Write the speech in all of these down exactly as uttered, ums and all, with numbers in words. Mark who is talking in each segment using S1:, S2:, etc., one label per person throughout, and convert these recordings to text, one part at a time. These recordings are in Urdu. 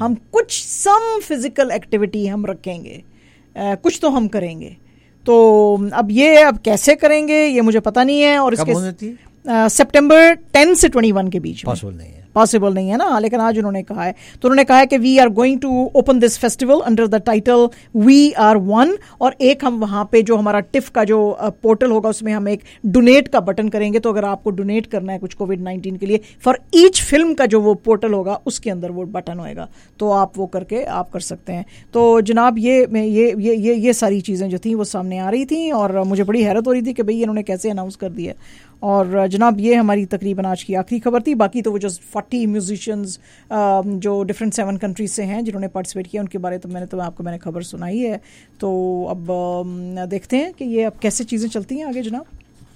S1: ہم کچھ سم فزیکل ایکٹیویٹی ہم رکھیں گے, کچھ تو ہم کریں گے. تو اب یہ اب کیسے کریں گے یہ مجھے پتہ نہیں ہے. اور اس کے سپٹمبر ٹین سے ٹوینٹی ون کے بیچ میں
S2: پاسبل نہیں ہے
S1: پاسبل نہیں ہے نا, لیکن آج انہوں نے کہا ہے. تو انہوں نے کہا ہے کہ we are going to open this festival under the title we are one, اور ایک ہم وہاں پہ جو ہمارا ٹف کا جو پورٹل ہوگا اس میں ہم ایک ڈونیٹ کا بٹن کریں گے. تو اگر آپ کو ڈونیٹ کرنا ہے کچھ کووڈ نائنٹین کے لیے فار ایچ فلم کا جو وہ پورٹل ہوگا اس کے اندر وہ بٹن ہوئے گا, تو آپ وہ کر کے آپ کر سکتے ہیں. تو جناب یہ یہ یہ یہ ساری چیزیں جو تھیں وہ سامنے آ رہی تھیں, اور مجھے بڑی حیرت ہو رہی تھی کہ بھئی انہوں نے کیسے اناؤنس کر دیا. اور جناب یہ ہماری تقریباً آج کی آخری خبر تھی. باقی تو وہ جو فورٹی میوزیشینز جو ڈفرینٹ سیون کنٹریز سے ہیں جنہوں نے پارٹیسپیٹ کیا ان کے بارے تو میں نے تو آپ کو میں نے خبر سنائی ہے. تو اب دیکھتے ہیں کہ یہ اب کیسے چیزیں چلتی ہیں آگے. جناب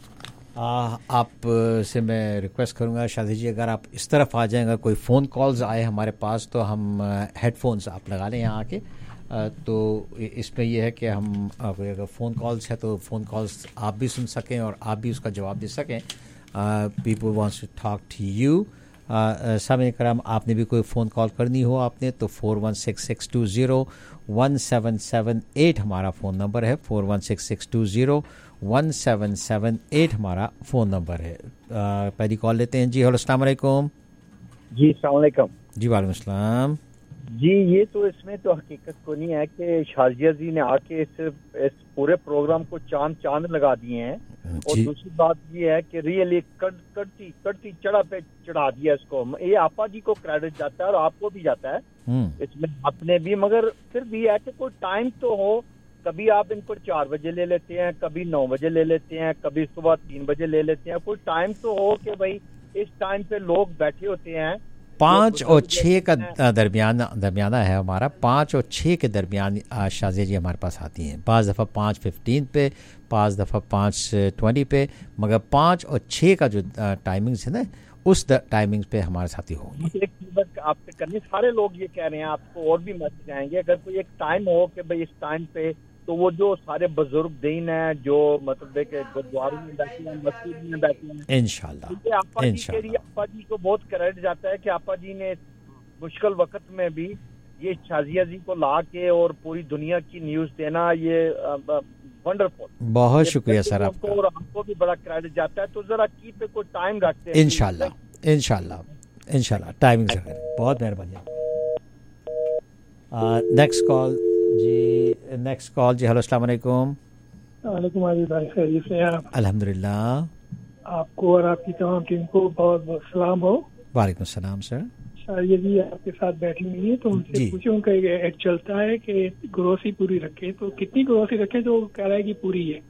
S2: آپ سے میں ریکویسٹ کروں گا شادی جی, اگر آپ اس طرف آ جائیں گا, کوئی فون کالز آئے ہمارے پاس تو ہم ہیڈ فونس آپ لگا لیں یہاں آ کے. تو اس میں یہ ہے کہ ہم اگر فون کالز ہے تو فون کالز آپ بھی سن سکیں اور آپ بھی اس کا جواب دے سکیں. People wants to talk to you. سامعین کرام, آپ نے بھی کوئی فون کال کرنی ہو آپ نے تو four one six six two zero one seven seven eight ہمارا فون نمبر ہے. Four one six six two zero one seven seven eight ہمارا فون نمبر ہے. پہلی کال لیتے ہیں. جی ہلو, السلام علیکم.
S3: جی السلام علیکم.
S2: جی وعلیکم السلام.
S3: جی یہ تو اس میں تو حقیقت کو نہیں ہے کہ شازیہ جی نے آ کے اس, اس پورے پروگرام کو چاند چاند لگا دیے ہیں. اور دوسری بات یہ ہے کہ ریئلی کڑتی کڑتی چڑھا پہ چڑھا دیا اس کو. یہ آپا جی کو کریڈٹ جاتا ہے اور آپ کو بھی جاتا ہے اس میں, اپنے بھی, مگر پھر بھی ہے کہ کوئی ٹائم تو ہو. کبھی آپ ان کو چار بجے لے لیتے ہیں, کبھی نو بجے لے لیتے ہیں, کبھی صبح تین بجے لے لیتے ہیں. کوئی ٹائم تو ہو کہ بھائی اس ٹائم پہ لوگ بیٹھے ہوتے ہیں.
S2: پانچ اور چھ کا درمیان درمیانہ ہے ہمارا. پانچ اور چھ کے درمیان شازیہ جی ہمارے پاس آتی ہیں. بعض دفعہ پانچ ففٹین پہ, بعض دفعہ پانچ ٹوینٹی پہ, مگر پانچ اور چھ کا جو ٹائمنگس ہے نا اس ٹائمنگس پہ ہمارے ساتھی ہوں گے.
S3: ایک چیز آپ سے کرنی, سارے لوگ یہ کہہ رہے ہیں, آپ کو اور بھی میسج آئیں گے. اگر کوئی ایک ٹائم ہو کہ بھائی اس ٹائم پہ, تو وہ جو سارے بزرگ دین ہیں جو مطلب ہے کہ گردواروں میں بیٹھے ہیں, مسجد میں بیٹھے ہیں, انشاءاللہ آپا جی کے لیے آپا جی کو بہت کریڈٹ جاتا ہے کہ آپا جی نے مشکل وقت میں بھی یہ شازیہ جی کو لا کے اور پوری دنیا کی نیوز دینا, یہ ونڈرفل.
S2: بہت شکریہ سر آپ کا,
S3: اور آپ کو بھی بڑا کریڈٹ جاتا ہے. تو ذرا کی پہ کوئی ٹائم رکھتے ہیں
S2: انشاءاللہ انشاءاللہ انشاءاللہ ٹائمنگ سے. بہت مہربانی. Next call. جی نیکسٹ کال. جی ہلو, السلام علیکم.
S4: وعلیکم علی بھائی, خیریت سے ہیں آپ؟
S2: الحمدللہ.
S4: آپ کو اور آپ کی تمام ٹیم کو بہت بہت سلام ہو.
S2: وعلیکم السلام سر.
S4: شازیہ جی آپ کے ساتھ بیٹھی ہوئی ہیں تو ان سے پوچھوں کہ ایڈ چلتا ہے کہ گروسری پوری رکھے, تو کتنی گروسری رکھے جو کہہ رہا ہے کہ پوری ہے؟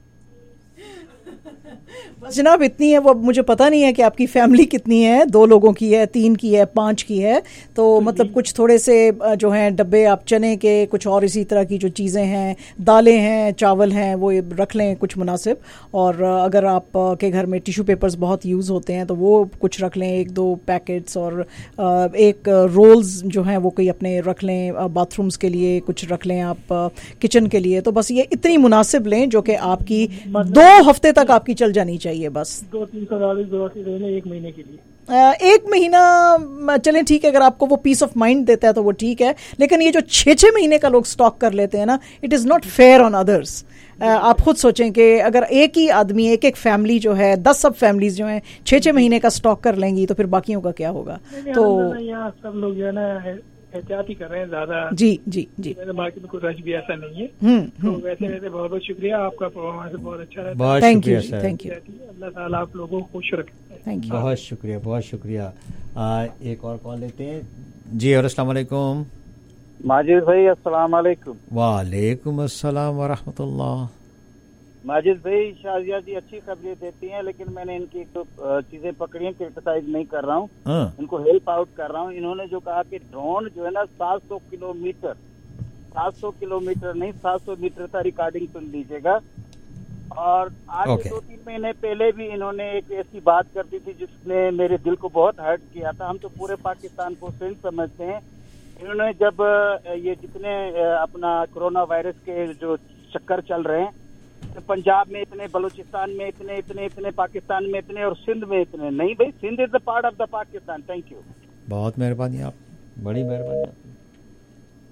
S1: بس جناب اتنی ہے. وہ مجھے پتہ نہیں ہے کہ آپ کی فیملی کتنی ہے, دو لوگوں کی ہے, تین کی ہے, پانچ کی ہے. تو مطلب کچھ تھوڑے سے جو ہیں ڈبے آپ چنے کے, کچھ اور اسی طرح کی جو چیزیں ہیں, دالیں ہیں, چاول ہیں, وہ رکھ لیں کچھ مناسب. اور اگر آپ کے گھر میں ٹیشو پیپرز بہت یوز ہوتے ہیں تو وہ کچھ رکھ لیں, ایک دو پیکٹس. اور ایک رولز جو ہیں وہ کوئی اپنے رکھ لیں, باتھ رومز کے لیے کچھ رکھ لیں, آپ کچن کے لیے. تو بس یہ اتنی مناسب لیں جو کہ آپ کی دو ہفتے تک آپ کی چل جانی چاہیے. بس
S4: دو تین سو ڈالر گروسری لینے ایک مہینے کے لیے.
S1: ایک مہینہ چلیں ٹھیک ہے, اگر آپ کو وہ پیس آف مائنڈ دیتا ہے تو وہ ٹھیک ہے. لیکن یہ جو چھ چھ مہینے کا لوگ سٹاک کر لیتے ہیں نا, it is not fair on others. آپ خود سوچیں کہ اگر ایک ہی آدمی, ایک ایک فیملی جو ہے, دس سب فیملیز جو ہیں چھ چھ مہینے کا سٹاک کر لیں گی تو پھر باقیوں کا کیا ہوگا؟ تو
S4: یہاں سب لوگ جو ہے نا احتیاط ہی کر رہے ہیں زیادہ.
S1: جی جی جی,
S4: مارکیٹ میں کوئی رش بھی ایسا نہیں ہے. تو ویسے ویسے بہت بہت شکریہ, آپ کا پرفارمنس بہت اچھا رہتا ہے.
S2: Thank you thank you.
S4: اللہ تعالیٰ آپ لوگوں کو خوش رکھے.
S1: Thank you.
S2: بہت شکریہ بہت شکریہ. ایک اور کال لیتے ہیں. جی اور السلام علیکم.
S5: ماجد بھائی السلام علیکم.
S2: وعلیکم السلام ورحمۃ اللہ.
S5: ماجد بھائی شازیہ جی اچھی خبریں دیتی ہیں, لیکن میں نے ان کی تو چیزیں پکڑی ہیں, کرٹیسائز نہیں کر رہا ہوں, ان کو ہیلپ آؤٹ کر رہا ہوں. انہوں نے جو کہا کہ ڈرون جو ہے نا سات سو کلو میٹر سات سو کلو میٹر نہیں سات سو میٹر کا ریکارڈنگ سن لیجیے گا. اور آج okay. دو تین مہینے پہلے بھی انہوں نے ایک ایسی بات کر دی تھی جس نے میرے دل کو بہت ہرٹ کیا تھا. ہم تو پورے پاکستان کو فرینڈ سمجھتے ہیں. انہوں نے جب یہ جتنے اپنا کرونا وائرس کے جو چکر چل رہے ہیں, پنجاب میں اتنے, بلوچستان میں اتنے اتنے اتنے پاکستان میں اتنے, اور سندھ میں اتنے نہیں. بھائی Sindh is the part of the Pakistan. Thank you.
S2: بہت مہربانی آپ, بڑی مہربانی آپ.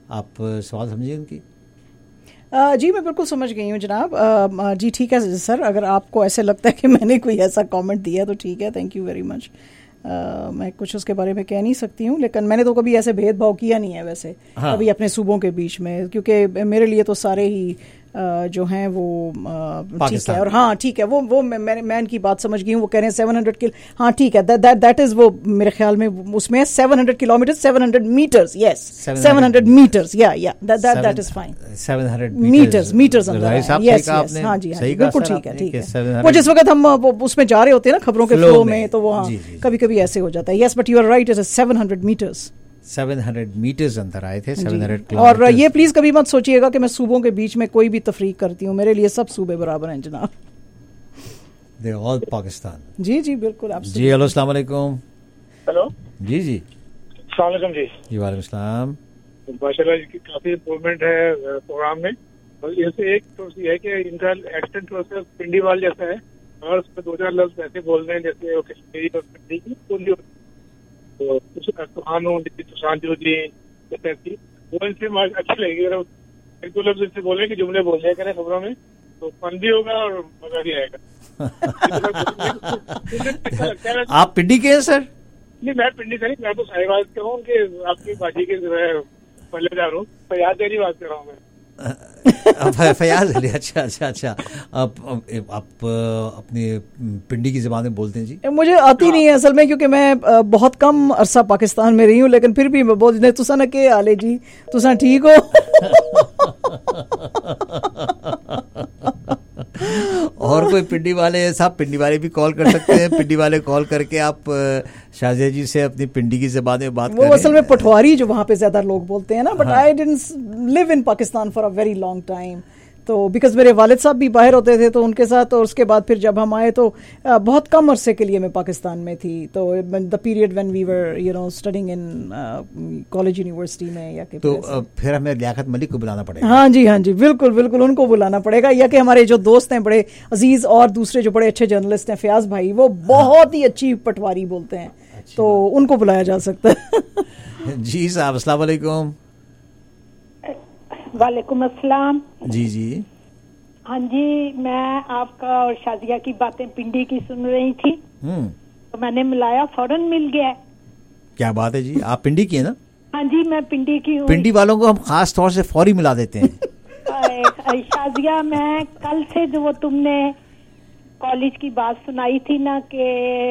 S2: آپ سوال سمجھیے ان کی.
S1: جی میں بالکل سمجھ گئی ہوں جناب. جی ٹھیک ہے سر, اگر آپ کو ایسے لگتا ہے کہ میں نے کوئی ایسا کامنٹ دیا تو ٹھیک ہے, تھینک یو ویری مچ. میں کچھ اس کے بارے میں کہہ نہیں سکتی ہوں, لیکن میں نے تو کبھی ایسے بھید بھاؤ کیا نہیں ہے ویسے کبھی اپنے صوبوں کے بیچ میں, کیونکہ میرے لیے تو سارے ہی جو ہیں وہ ٹھیک ہے. اور ہاں ٹھیک ہے, وہ وہ میں ان کی بات سمجھ گئی ہوں. وہ کہہ رہے ہیں سیون ہنڈریڈ کل ہاں ٹھیک ہے, دیٹ از وہ میرے خیال میں اس میں seven hundred kilometre seven hundred metres, yes seven hundred metres, yeah yeah that is fine,
S2: seven hundred
S1: metres metres yes yes. ہاں جی ہاں بالکل ٹھیک ہے ٹھیک ہے. وہ جس وقت ہم اس میں جا رہے ہوتے ہیں نا خبروں کے فلو میں, تو وہ کبھی کبھی ایسے ہو جاتا ہے. Yes but you are right, it is seven hundred metres.
S2: Seven hundred metres اندر آئے تھے, سیون ہنڈریڈ.
S1: اور یہ پلیز کبھی مت سوچیے گا کہ میں صوبوں کے بیچ میں کوئی بھی تفریق کرتی ہوں, میرے لیے سب صوبے برابر ہیں جناب.
S2: دے آل پاکستان.
S1: جی جی بالکل. آپ
S2: جی ہلو السلام علیکم.
S6: ہلو
S2: جی جی
S6: السلام علیکم. جی
S2: جی وعلیکم السلام.
S6: ماشاء اللہ کافی امپروومنٹ ہے پروگرام میں. اور اس سے ایک تو یہ ہے کہ ان کا ایکسنٹ پروسیس پنڈی وال جیسا ہے, اور اس میں دو چار لفظ ایسے بول رہے ہیں جیسے کشمیری اور پنڈی کی بولی تو کچھ سہانو سشان جو جی جیسے تھی وہ ان سے اچھی لگے گی. اگر ایک دو لفظ ان سے بولیں کہ جملے بول جائے کریں خبروں میں تو فن بھی ہوگا اور مزہ بھی آئے گا.
S2: آپ پنڈی کے ہیں سر؟
S6: نہیں میں پنڈی سے نہیں, میں تو صحیح بات کر رہا ہوں کہ آپ کی باجی کے پہلے جا رہا ہوں, فیاض علی بات کر رہا ہوں میں.
S2: فیاض علی, اچھا اچھا اچھا. آپ آپ اپنی پنڈی کی زبان میں بولتے ہیں؟ جی
S1: مجھے آتی نہیں ہے اصل میں, کیونکہ میں بہت کم عرصہ پاکستان میں رہی ہوں, لیکن پھر بھی میں بول دیں تسا نہ کہ آلے جی تسا ٹھیک ہو.
S2: اور کوئی پنڈی والے صاحب پنڈی والے بھی کال کر سکتے ہیں. پنڈی والے کال کر کے آپ شازیہ جی سے اپنی پنڈی کی زبان میں بات کریں.
S1: وہ اصل میں پٹواری جو وہاں پہ زیادہ لوگ بولتے ہیں نا, but I didn't live in Pakistan for a very long time. تو بیکاز میرے والد صاحب بھی باہر ہوتے تھے تو ان کے ساتھ, اور اس کے بعد پھر جب ہم آئے تو بہت کم عرصے کے لیے میں پاکستان میں تھی. تو the period when we were you know studying in college university میں, یا کہ
S2: تو پھر ہمیں لیاقت ملک کو بلانا پڑے گا.
S1: ہاں جی ہاں جی بالکل بالکل, ان کو بلانا پڑے گا. یا کہ ہمارے جو دوست ہیں بڑے عزیز اور دوسرے جو بڑے اچھے جرنلسٹ ہیں, فیاض بھائی, وہ بہت ہی اچھی پٹواری بولتے ہیں, تو ان کو بلایا جا سکتا ہے.
S2: جی صاحب السلام علیکم.
S7: وعلیکم السلام.
S2: جی جی
S7: ہاں جی, میں آپ کا اور شازیہ کی باتیں پنڈی کی سن رہی تھی, تو میں نے ملایا, فوراً مل گیا.
S2: کیا بات ہے جی, آپ پنڈی کی ہیں نا؟
S7: ہاں جی میں پنڈی کی ہوں.
S2: پنڈی والوں کو ہم خاص طور سے فوری ملا دیتے ہیں.
S7: شازیہ میں کل سے جو وہ تم نے کالج کی بات سنائی تھی نا کہ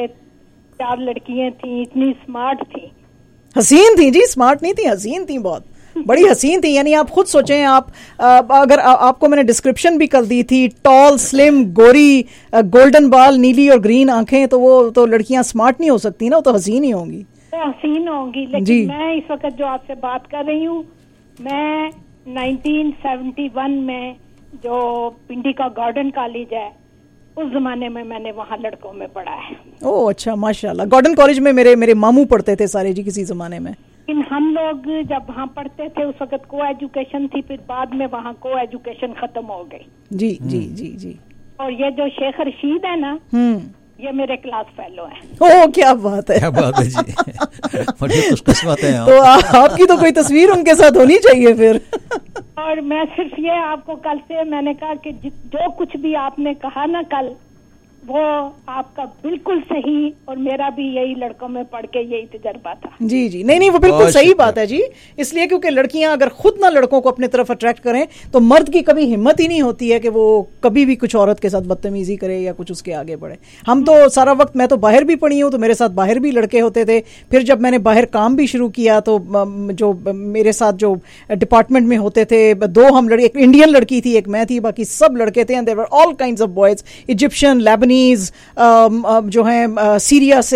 S7: چار لڑکیاں تھیں, اتنی اسمارٹ تھیں.
S1: حسین تھیں جی, اسمارٹ نہیں تھیں, حسین تھیں, بہت بڑی حسین تھی. یعنی آپ خود سوچیں, آپ اگر آپ کو میں نے ڈسکرپشن بھی کر دی تھی, ٹال, سلم, گوری, گولڈن بال, نیلی اور گرین آنکھیں, تو وہ تو لڑکیاں اسمارٹ نہیں ہو سکتی نا, وہ تو حسین ہی ہوں گی.
S7: حسین ہوں گی, لیکن جی. میں اس وقت جو آپ سے بات کر رہی ہوں, میں نائنٹین سیونٹی ون میں جو پنڈی کا گارڈن کالج ہے, اس زمانے میں میں نے وہاں لڑکوں میں پڑھا ہے.
S1: او اچھا, ماشاء اللہ. گارڈن کالج میں میرے میرے ماموں پڑھتے تھے سارے جی کسی زمانے میں.
S7: لیکن ہم لوگ جب وہاں پڑھتے تھے اس وقت کو ایجوکیشن تھی, پھر بعد میں وہاں کو ایجوکیشن ختم ہو گئی.
S1: جی جی جی جی.
S7: اور یہ جو شیخ رشید ہے نا, یہ میرے کلاس فیلو ہیں.
S1: او کیا بات ہے,
S2: کیا بات ہے جی, بڑی خوش قسمت ہیں.
S1: تو آپ کی تو کوئی تصویر ان کے ساتھ ہونی چاہیے پھر.
S7: اور میں صرف یہ آپ کو کل سے میں نے کہا کہ جو کچھ بھی آپ نے کہا نا کل, وہ آپ کا بالکل صحیح, اور میرا بھی یہی لڑکوں میں پڑھ کے یہی تجربہ تھا.
S1: جی جی نہیں نہیں, وہ بالکل صحیح بات ہے جی. اس لیے کیونکہ لڑکیاں اگر خود نہ لڑکوں کو اپنے طرف اٹریکٹ کریں تو مرد کی کبھی ہمت ہی نہیں ہوتی ہے کہ وہ کبھی بھی کچھ عورت کے ساتھ بدتمیزی کرے یا کچھ اس کے آگے بڑھے. ہم تو سارا وقت, میں تو باہر بھی پڑھی ہوں تو میرے ساتھ باہر بھی لڑکے ہوتے تھے. پھر جب میں نے باہر کام بھی شروع کیا تو جو میرے ساتھ جو ڈپارٹمنٹ میں ہوتے تھے, دو ہم لڑکے, ایک انڈین لڑکی تھی, ایک میں تھی, باقی سب لڑکے تھے. There were all kinds of boys, Egyptian, Lebanese, جو ہیں سیریا سے,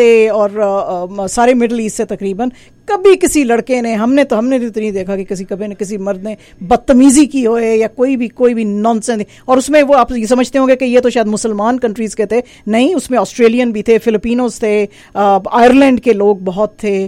S1: اور سارے مڈل ایسٹ سے تقریباً. کبھی کسی لڑکے نے, ہم نے تو ہم نے تو نہیں دیکھا کہ کسی کبھی کسی مرد نے بدتمیزی کی ہوئے یا کوئی بھی کوئی بھی نان سینس. اور اس میں وہ آپ یہ سمجھتے ہوں گے کہ یہ تو شاید مسلمان کنٹریز کے تھے, نہیں, اس میں آسٹریلین بھی تھے, فلپینوز تھے, آئرلینڈ کے لوگ بہت تھے.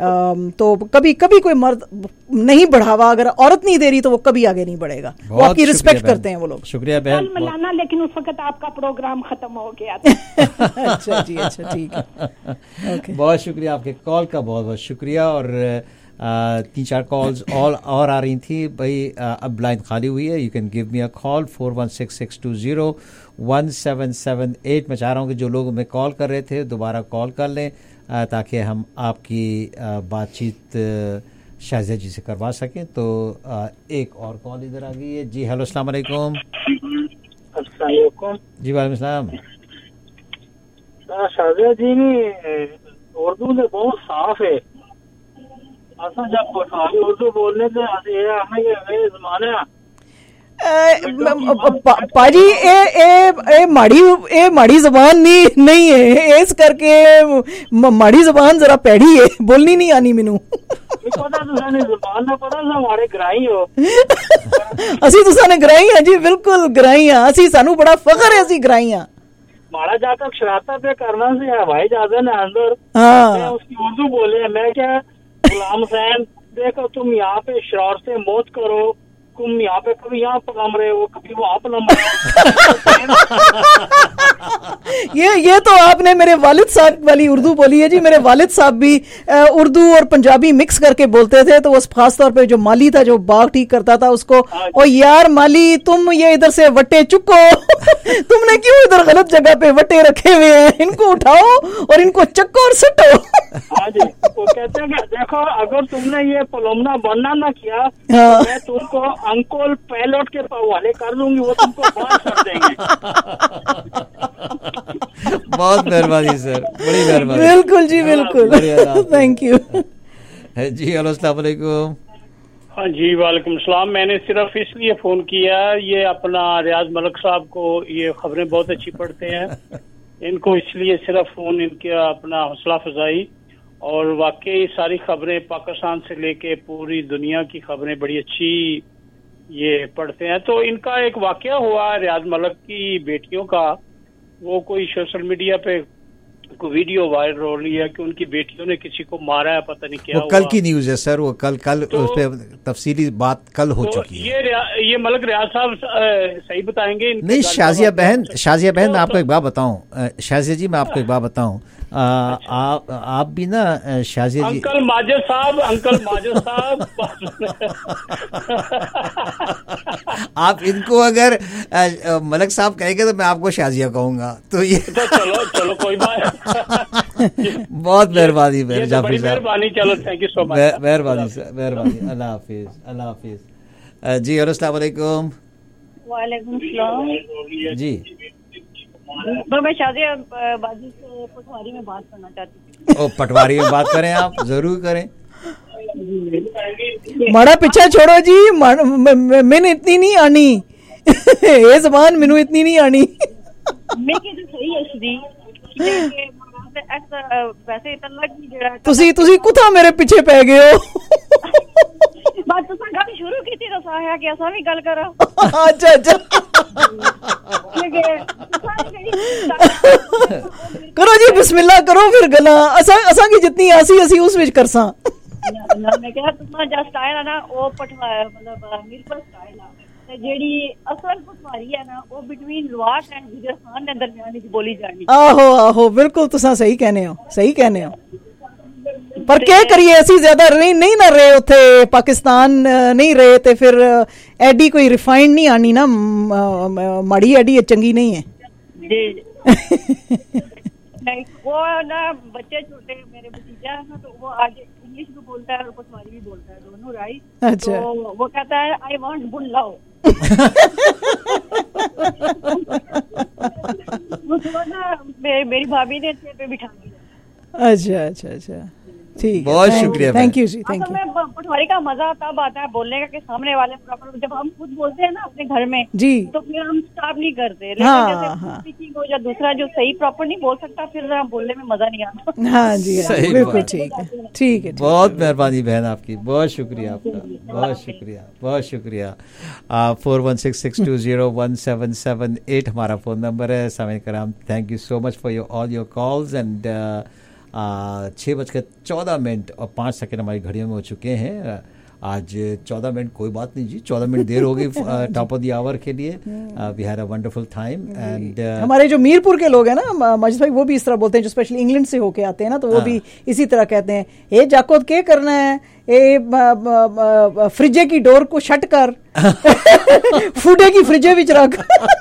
S1: تو کبھی کبھی کوئی مرد نہیں بڑھاوا, اگر عورت نہیں دے رہی تو وہ کبھی آگے نہیں بڑھے گا. وہ آپ کی رسپیکٹ کرتے ہیں وہ لوگ.
S2: شکریہ بہن.
S7: ملانا, لیکن اس وقت آپ کا پروگرام ختم ہو گیا تھا.
S1: اچھا جی, اچھا ٹھیک ہے,
S2: بہت شکریہ آپ کے کال کا, بہت بہت شکریہ. اور तीन चार कॉल्स और और आ रही थी भाई. अब लाइन खाली हुई है. You can give me a call four one six six two zero one seven seven eight. मैं चाह रहा हूँ कि जो लोग हमें कॉल कर रहे थे दोबारा कॉल कर लें ताकि हम आपकी बातचीत शाजिया जी से करवा सकें. तो एक और कॉल इधर आ गई है. जी हेलो अस्सलाम वालेकुम. जी वालेकुम सलाम.
S8: शाजिया जी ने उर्दू में बहुत साफ है. असा जब पठारी उर्दू बोलने से हमें ये जमाने
S1: पाजी ए ए ए माड़ी ए माड़ी जबान नहीं नहीं है. इस करके माड़ी जबान जरा पैड़ी है, बोलनी नहीं आनी मैनू. असी तुसाने ग्राई हां जी, बिल्कुल ग्राई हां. असी सानू बड़ा फखर है असी ग्राई हां.
S8: माड़ा जाकर शरारत पे करना से हवाई जहाज है अंदर.
S1: हाँ
S8: उसकी उर्दू बोले. मैं क्या गुलाम हुसैन देखो तुम यहाँ पे शरारत से मौत करो. तुम यहाँ पे कभी यहाँ पलम रहे हो, कभी वहाँ पलम रहे हो.
S1: ये ये तो आपने मेरे वालिद साहब वाली उर्दू बोली है जी. मेरे वालिद साहब भी उर्दू और पंजाबी मिक्स करके बोलते थे. तो उस खास तौर पे जो माली था जो बाग ठीक करता था उसको, ओ यार माली तुम ये इधर से वट्टे चुको. तुमने क्यों इधर गलत जगह पे वट्टे रखे हुए हैं, इनको उठाओ और इनको चक्को और सटो.
S8: हाँ जी, वो कहते हैं कि देखो अगर तुमने ये पलोमना बनना ना किया
S1: हाँ.
S8: तो मैं तुमको अंकोल पैलोट के हवाले कर दूंगी, वो तुमको बात कर देंगे.
S2: बहुत मेहरबानी सर, बड़ी मेहरबानी.
S1: बिल्कुल जी बिल्कुल. Thank you.
S2: जी हेलो अस्सलाम वालेकुम.
S8: हाँ जी वालेकुम सलाम. मैंने सिर्फ इसलिए फोन किया, ये अपना रियाज मलिक साहब को ये खबरें बहुत अच्छी पढ़ते हैं, इनको इसलिए सिर्फ फोन इनके अपना हौसला अफजाई. और वाकई सारी खबरें पाकिस्तान से लेके पूरी दुनिया की खबरें बड़ी अच्छी ये पढ़ते हैं. तो इनका एक वाकया हुआ रियाज मलिक की बेटियों का. वो कोई सोशल मीडिया पे कोई वीडियो वायरल हो रही है कि उनकी बेटियों ने किसी को मारा है, पता नहीं क्या
S2: वो कल की न्यूज है सर. वो कल कल तो, उस पे तफसीली बात कल हो
S8: तो
S2: चुकी है.
S8: ये ये मलिक रियाज साहब सही बताएंगे.
S2: नहीं शाजिया बहन, शाजिया बहन मैं आपको एक बात बताऊं. शाजिया जी मैं आपको एक बात बताऊं. आप आप भी ना शाजिया जी.
S8: अंकल माजिद साहब, अंकल माजिद साहब.
S2: आप इनको अगर मलिक साहब कहेंगे तो मैं आपको शाजिया कहूंगा. तो ये
S8: तो चलो चलो कोई बात.
S2: बहुत मेहरबानी मेहर जाफरी साहब.
S8: मेहरबानी. चलो थैंक यू सो मच.
S2: मेहरबानी सर, मेहरबानी. अल्लाह हाफिज. अल्लाह हाफिज. जी हेलो अस्सलाम वालेकुम.
S9: वालेकुम सलाम.
S2: जी
S9: तो मैं शाजिया बाजी से पटवारी में बात करना चाहती थी.
S2: ओ पटवारी में बात करें, आप जरूर करें.
S1: माड़ा पीछा छोड़ो जी. मैंने इतनी नहीं आनी. ये जबान मैनू इतनी नहीं आनी.
S9: मैं कहती सही है श्री वैसे इतना की जड़ा
S1: तुसी तुसी कुथा मेरे पीछे पै गए हो.
S9: बात तो गल शुरू की थी तो साया कि असा भी गल करो.
S1: अच्छा अच्छा करो जी बिस्मिल्लाह करो फिर गला. असा असा की जितनी आसी असी उस विच करसा.
S9: ना मैं कहा तुसा जो स्टाइल है ना वो पटवा मतलब मिरपल स्टाइल है. जेडी असल पटवारी है ना वो बिटवीन लवाट एंड गुजरात के दरमियान विच बोली जानी.
S1: आहो आहो बिल्कुल तुसा सही कहने हो, सही कहने हो. पर क्या करिए असी ज्यादा नहीं नहीं ना रहे उथे पाकिस्तान नहीं रहे ते फिर एडी कोई रिफाइंड नहीं आनी ना. माड़ी एडी चंगी नहीं है
S9: जी. नहीं वो ना बच्चे छोटे मेरे भतीजा है ना तो वो आज इंग्लिश भी बोलता है और पटवारी भी बोलता है दोनों राइट.
S1: अच्छा.
S9: तो वो कहता है आई वांट बुल लाओ. वो ना मेरी भाभी ने चेयर पे बिठा दिया.
S1: अच्छा अच्छा अच्छा ठीक.
S2: बहुत शुक्रिया.
S1: थैंक यू जी. Thank you.
S9: में पटवारी का मजा तब आता है बोलने का कि सामने वाले प्रॉपर जब हम खुद बोलते हैं ना अपने घर में
S1: जी
S9: तो फिर हम स्टॉप नहीं करते. लेकिन
S1: हाँ,
S9: जैसे
S1: हाँ.
S9: हो या दूसरा जो सही प्रॉपर नहीं बोल सकता फिर बोलने में मजा नहीं आता.
S1: हाँ जी बिल्कुल ठीक है. ठीक है.
S2: बहुत मेहरबानी बहन आपकी. बहुत शुक्रिया आपका. बहुत शुक्रिया. बहुत शुक्रिया. Four one six six two zero one seven seven eight हमारा फोन नंबर है. सामईन कराम thank you so much for your all your calls. And छः बजकर चौदह मिनट और पाँच सेकंड हमारी घड़ियों में हो चुके हैं. आज चौदह मिनट कोई बात नहीं जी, चौदह मिनट देर हो गई टॉप ऑफ द आवर के लिए. We had a wonderful time. And
S1: हमारे जो मीरपुर के लोग हैं ना माजिद भाई, वो भी इस तरह बोलते हैं, जो स्पेशली इंग्लैंड से होके आते हैं ना, तो वो भी इसी तरह कहते हैं, ए जाकोद के करना है, ए फ्रिजे की डोर को शट कर, फूडे की फ्रिजे विच रख.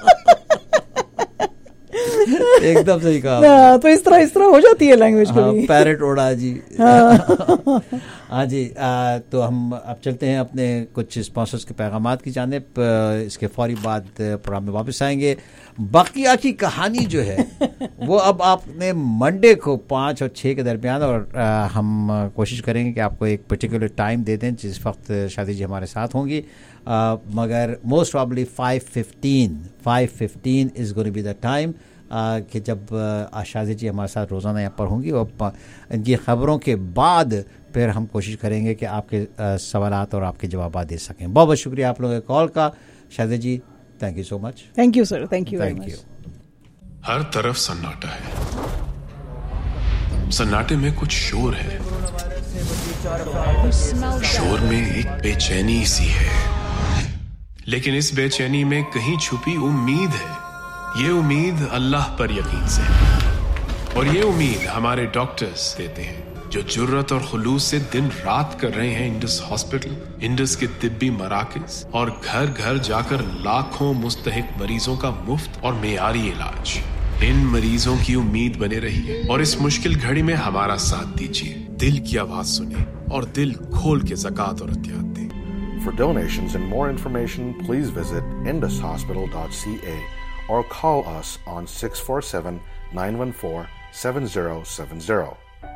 S2: एकदम सही कहा.
S1: तो इस तरह इस तरह हो जाती है लैंग्वेज कभी.
S2: पैरेट उड़ा जी. हाँ जी. आ, तो हम अब चलते हैं अपने कुछ स्पॉन्सर्स के पैगामात की जानिब. इसके फौरी बाद प्रोग्राम में वापस आएंगे. बाकिया की कहानी जो है वो अब आपने मंडे को पाँच और छः के दरमियान, और आ, हम कोशिश करेंगे कि आपको एक पर्टिकुलर टाइम दे दें जिस वक्त शादी जी हमारे साथ होंगी. Uh, मगर most probably five fifteen five fifteen is going to be the time कि जब आशादी uh, जी हमारे साथ रोज़ाना यहाँ पर होंगी. और इनकी ख़बरों के बाद फिर हम कोशिश करेंगे कि आपके uh, सवालात और आपके जवाब दे सकें. बहुत बहुत शुक्रिया आप लोगों के कॉल का. शादी जी, thank you so much.
S1: Thank you sir. Thank you
S2: thank you.
S10: हर तरफ सन्नाटा है, सन्नाटे में कुछ शोर है, शोर में एक बेचैनी सी है, लेकिन इस बेचैनी में कहीं छुपी उम्मीद है. ये उम्मीद अल्लाह पर यकीन से है, और ये उम्मीद हमारे डॉक्टर्स देते हैं जो जुर्रत और खुलूस से दिन रात कर रहे हैं इंडस हॉस्पिटल, इंडस के तिब्बी मराकज, और घर घर जाकर लाखों मुस्तहिक मरीजों का मुफ्त और मेयारी इलाज. इन मरीजों की उम्मीद बने रहिए और इस मुश्किल घड़ी में हमारा साथ दीजिए. दिल की आवाज सुने और दिल खोल के ज़कात और अतियात दें.
S11: For donations and more information, please visit indus hospital dot c a or call us on six four seven nine one four seven zero seven zero.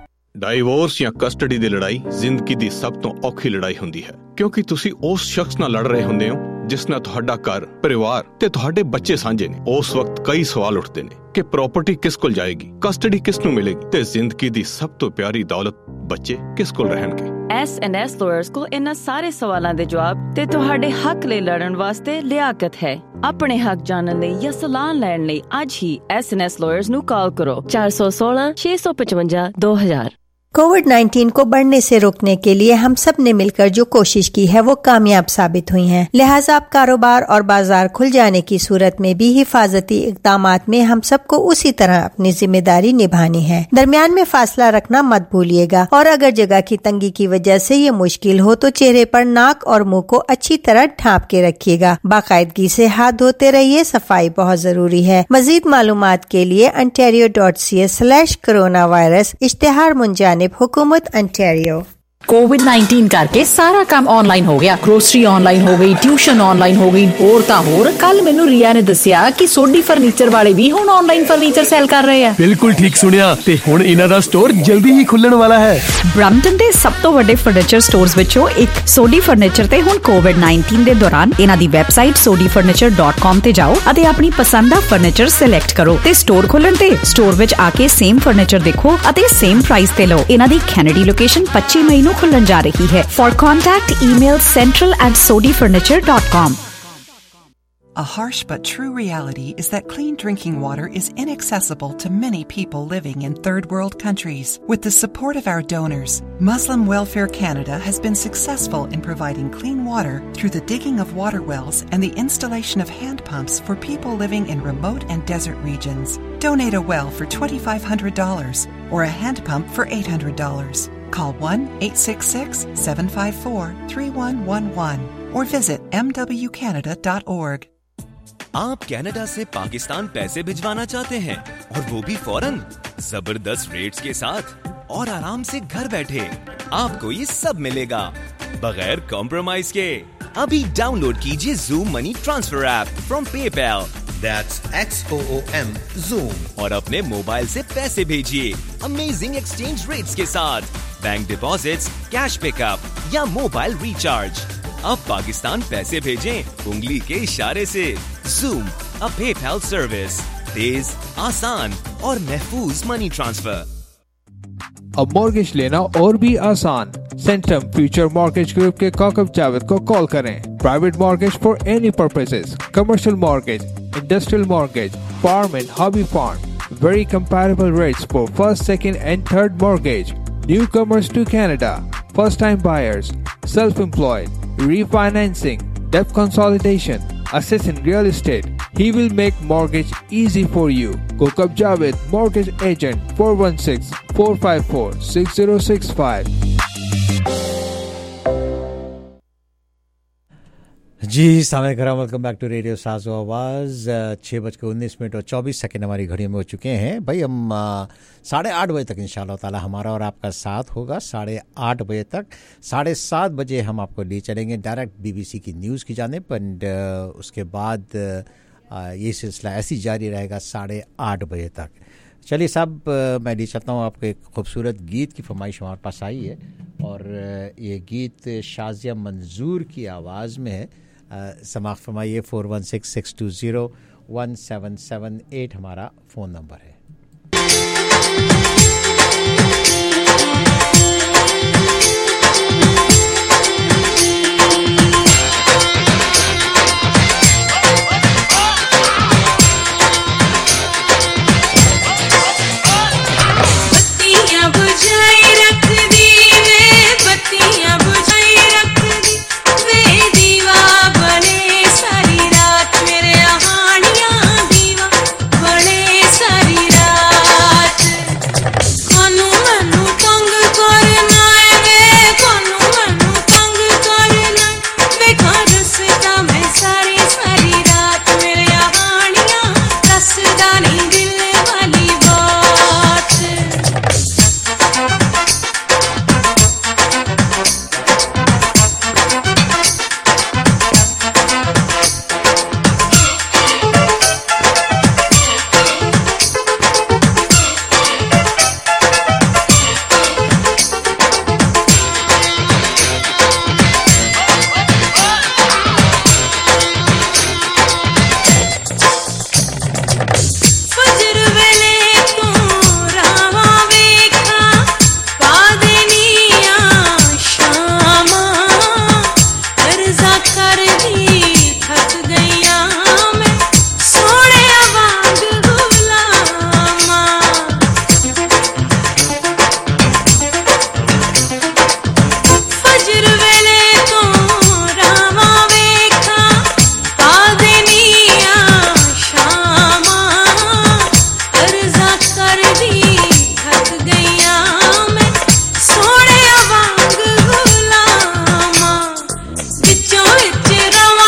S12: Divorce ਜਾਂ ਕਸਟਡੀ ਦੀ ਲੜਾਈ ਜ਼ਿੰਦਗੀ ਦੀ ਸਭ ਤੋਂ ਔਖੀ ਲੜਾਈ ਹੁੰਦੀ ਹੈ, ਕਿਉਂਕਿ ਤੁਸੀਂ ਉਸ ਸ਼ਖਸ ਨਾਲ ਲੜ ਰਹੇ ਹੁੰਦੇ ਹੋ ਜਿਸ ਨਾਲ ਤੁਹਾਡਾ ਘਰ, ਪਰਿਵਾਰ ਤੇ ਤੁਹਾਡੇ ਬੱਚੇ ਸਾਂਝੇ ਨੇ. ਉਸ ਵਕਤ ਕਈ ਸਵਾਲ ਉੱਠਦੇ ਨੇ ਕਿ ਪ੍ਰਾਪਰਟੀ ਕਿਸ ਕੋਲ ਜਾਏਗੀ, ਕਸਟਡੀ ਕਿਸ ਨੂੰ ਮਿਲੇਗੀ, ਤੇ ਜ਼ਿੰਦਗੀ ਦੀ ਸਭ ਤੋਂ ਪਿਆਰੀ ਦੌਲਤ ਬੱਚੇ ਕਿਸ ਕੋਲ ਰਹਿਣਗੇ.
S13: ਐਸ ਐਂਡ ਐਸ ਲਾਇਰਸ ਕੋਲ ਇਹਨਾਂ ਸਾਰੇ ਸਵਾਲਾਂ ਦੇ ਜਵਾਬ ਤੇ ਤੁਹਾਡੇ ਹੱਕ ਲਈ ਲੜਨ ਵਾਸਤੇ ਲਿਆਕਤ ਹੈ. ਆਪਣੇ ਹੱਕ ਜਾਣਨ ਲਈ ਜਾਂ ਸਲਾਹ ਲੈਣ ਲਈ ਅੱਜ ਹੀ ਐਸ ਐਂਡ ਐਸ ਲਾਇਰਸ ਨੂੰ ਕਾਲ ਕਰੋ ਚਾਰ ਸੌ ਸੋਲਾਂ ਛੇ ਸੌ ਪਚਵੰਜਾ ਦੋ ਹਜ਼ਾਰ.
S14: कोविड नाइन्टीन को बढ़ने से रोकने के लिए हम सब ने मिलकर जो कोशिश की है वो कामयाब साबित हुई है. लिहाजा अब कारोबार और बाजार खुल जाने की सूरत में भी हिफाजती इक़दामात में हम सबको उसी तरह अपनी जिम्मेदारी निभानी है. दरमियान में फासला रखना मत भूलिएगा, और अगर जगह की तंगी की वजह से ये मुश्किल हो तो चेहरे पर नाक और मुंह को अच्छी तरह ढांप के रखिएगा. बाकायदगी से हाथ धोते रहिए, सफाई बहुत जरूरी है. मजीद मालूमात के लिए ontario dot c a slash corona virus इश्तिहार मुंजानिब हुकूमत ontario.
S15: कोविड नाइन्टीन करके सारा काम ऑनलाइन हो गया. ग्रोसरी ऑनलाइन हो गई, ट्यूशन ऑनलाइन हो गई, होर तां होर. कल मैनू रिया ने दसिया कि सोडी फर्नीचर वाले भी हुण ऑनलाइन फर्नीचर सेल कर रहे हैं.
S16: बिल्कुल ठीक सुनिया, ते हुण इन्हां दा स्टोर जल्दी ही खुलण वाला है.
S15: ब्रम्पटन दे सब तो वड्डे फर्नीचर स्टोर्स विचों एक सोडी फर्नीचर ते हुण कोविड नाइन्टीन दे दौरान इन्हां दी website Sodi furniture dot com ते जाओ अते अपनी पसंद दा फर्नीचर सिलेक्ट करो ते स्टोर खुलण ते स्टोर विच आके सेम फर्नीचर देखो अते सेम प्राइस ते लो. इन्हां दी कैनेडी लोकेशन पच्चीस मई नूं खुलण जा रही है. For contact email central at sodi furniture dot com.
S17: A harsh but true reality is that clean drinking water is inaccessible to many people living in third world countries. With the support of our donors, Muslim Welfare Canada has been successful in providing clean water through the digging of water wells and the installation of hand pumps for people living in remote and desert regions. Donate a well for two thousand five hundred dollars or a hand pump for eight hundred dollars. Call one eight six six seven five four three one one one or visit m w canada dot org.
S18: आप कनाडा से पाकिस्तान पैसे भिजवाना चाहते हैं और वो भी फौरन, जबरदस्त रेट्स के साथ और आराम से घर बैठे. आपको ये सब मिलेगा बगैर कॉम्प्रोमाइज के. अभी डाउनलोड कीजिए Zoom money transfer app from PayPal. That's X O O M Zoom. और अपने मोबाइल से पैसे भेजिए अमेजिंग एक्सचेंज रेट्स के साथ. बैंक डिपॉजिट्स, कैश पिकअप या मोबाइल रिचार्ज. अब पाकिस्तान पैसे भेजें उंगली के इशारे से. Zoom, a PayPal service. तेज, आसान और महफूज मनी ट्रांसफर.
S19: अब मॉर्गेज लेना और भी आसान. सेंटम फ्यूचर मॉर्गेज ग्रुप के काकब जावेद को कॉल करें. Private mortgage for any purposes, commercial mortgage, industrial mortgage, farm and hobby farm. Very comparable rates for first, second and third mortgage. Newcomers to Canada, first time buyers, self-employed, refinancing, debt consolidation, assessing real estate. He will make mortgage easy for you. Kokab Javed, Mortgage Agent, four one six, four five four, six zero six five.
S2: जी सामने कराम, वेलकम बैक टू रेडियो साज़ो आवाज़। छः बज के उन्नीस मिनट और चौबीस सेकेंड हमारी घड़ियों में हो चुके हैं। भाई हम साढ़े आठ बजे तक इंशाल्लाह ताला हमारा और आपका साथ होगा। साढ़े आठ बजे तक, साढ़े सात बजे हम आपको ले चलेंगे डायरेक्ट बीबीसी की न्यूज़ की जानिब। एंड उसके बाद ये सिलसिला ऐसी जारी रहेगा साढ़े आठ बजे तक। चलिए साहब, मैं ले चलता हूँ आपको एक खूबसूरत गीत की फरमाइश हमारे पास आई है, और ये गीत शाजिया मंजूर की आवाज़ में है। समाअत फरमाइए। Four one six six two zero one seven seven eight हमारा फ़ोन नंबर है।
S20: It's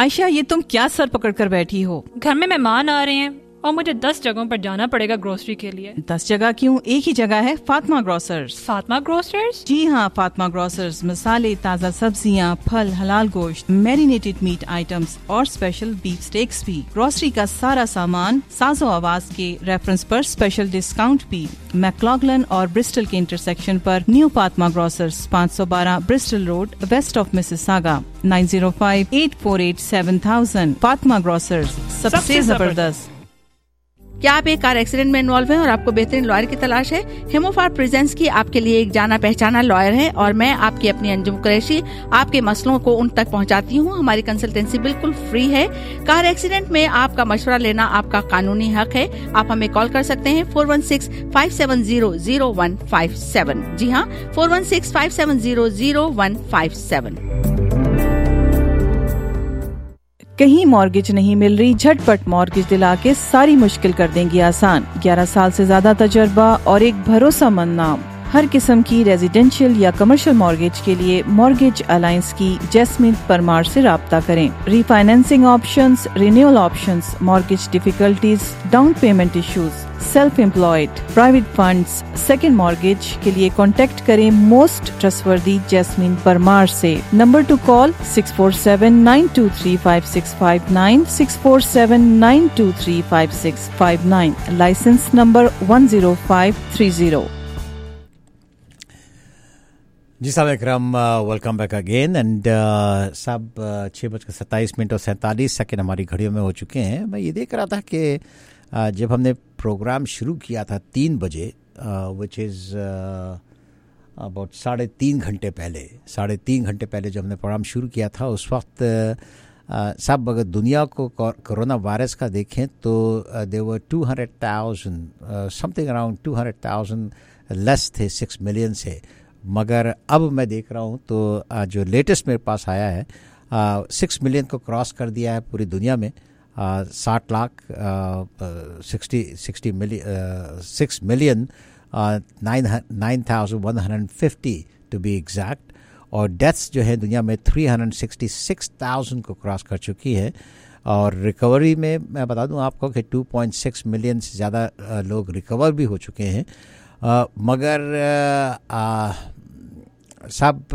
S20: आयशा, ये तुम क्या सर पकड़ कर बैठी हो?
S21: घर में मेहमान आ रहे हैं और मुझे दस जगहों पर जाना पड़ेगा ग्रोसरी के लिए।
S20: दस जगह क्यों, एक ही जगह है, फातिमा ग्रोसर्स।
S21: फातिमा ग्रोसर्स?
S20: जी हाँ, फातिमा ग्रोसर्स मसाले, ताज़ा सब्जियाँ, फल, हलाल गोश्त, मैरिनेटेड मीट आइटम्स और स्पेशल बीफ स्टेक्स भी। ग्रोसरी का सारा सामान साजो आवाज के रेफरेंस पर स्पेशल डिस्काउंट भी। मैक्लॉगलन और ब्रिस्टल के इंटरसेक्शन पर न्यू फातिमा ग्रोसर्स, पाँच सौ बारह Bristol road, west of Mississauga, nine zero five eight four eight seven thousand. Fatima grocers, सबसे जबरदस्त।
S22: क्या आप एक कार एक्सीडेंट में इन्वॉल्व हैं और आपको बेहतरीन लॉयर की तलाश है? हेमोफार प्रेजेंस की आपके लिए एक जाना पहचाना लॉयर है और मैं आपकी अपनी अंजुम कुरैशी आपके मसलों को उन तक पहुंचाती हूं। हमारी कंसल्टेंसी बिल्कुल फ्री है। कार एक्सीडेंट में आपका मशवरा लेना आपका कानूनी हक है। आप हमें कॉल कर सकते हैं four one six five seven zero zero one five seven. जी हाँ, four one six five seven zero zero one five seven.
S20: कहीं मॉर्गेज नहीं मिल रही, झटपट मॉर्गेज दिला के सारी मुश्किल कर देंगी आसान। ग्यारह साल से ज्यादा तजर्बा और एक भरोसेमंद नाम। हर किस्म की रेजिडेंशियल या कमर्शियल मॉर्गेज के लिए मॉर्गेज अलायंस की जैस्मिन परमार से राब्ता करें। Refinancing options, renewal options, mortgage difficulties, down payment issues, self employed, private funds, second mortgage के लिए कांटेक्ट करें मोस्ट ट्रस्टवर्दी जैस्मिन परमार से। Number to call six four seven nine two three five six five nine, six four seven nine two three five six five nine. Licence number one zero five three zero.
S2: जी साहब Ikram, welcome back again. And साहब छः बजकर सत्ताईस मिनट और सैंतालीस सेकेंड हमारी घड़ियों में हो चुके हैं। मैं ये देख रहा था कि uh, जब हमने प्रोग्राम शुरू किया था तीन बजे, विच इज़ अबाउट साढ़े तीन घंटे पहले साढ़े तीन घंटे पहले जब हमने प्रोग्राम शुरू किया था, उस वक्त uh, साहब अगर दुनिया को कोरोना वायरस का देखें तो there were two hundred thousand something around two hundred thousand less थे सिक्स मिलियन से। मगर अब मैं देख रहा हूँ तो जो लेटेस्ट मेरे पास आया है सिक्स मिलियन को क्रॉस कर दिया है पूरी दुनिया में। साठ lakh sixty sixty million six million nine nine thousand one hundred fifty to be exact. और डेथ्स जो है दुनिया में three hundred sixty six thousand को क्रॉस कर चुकी है। और रिकवरी में मैं बता दूं आपको कि टू पॉइंट सिक्स मिलियन से ज़्यादा लोग रिकवर भी हो चुके हैं। Uh, मगर सब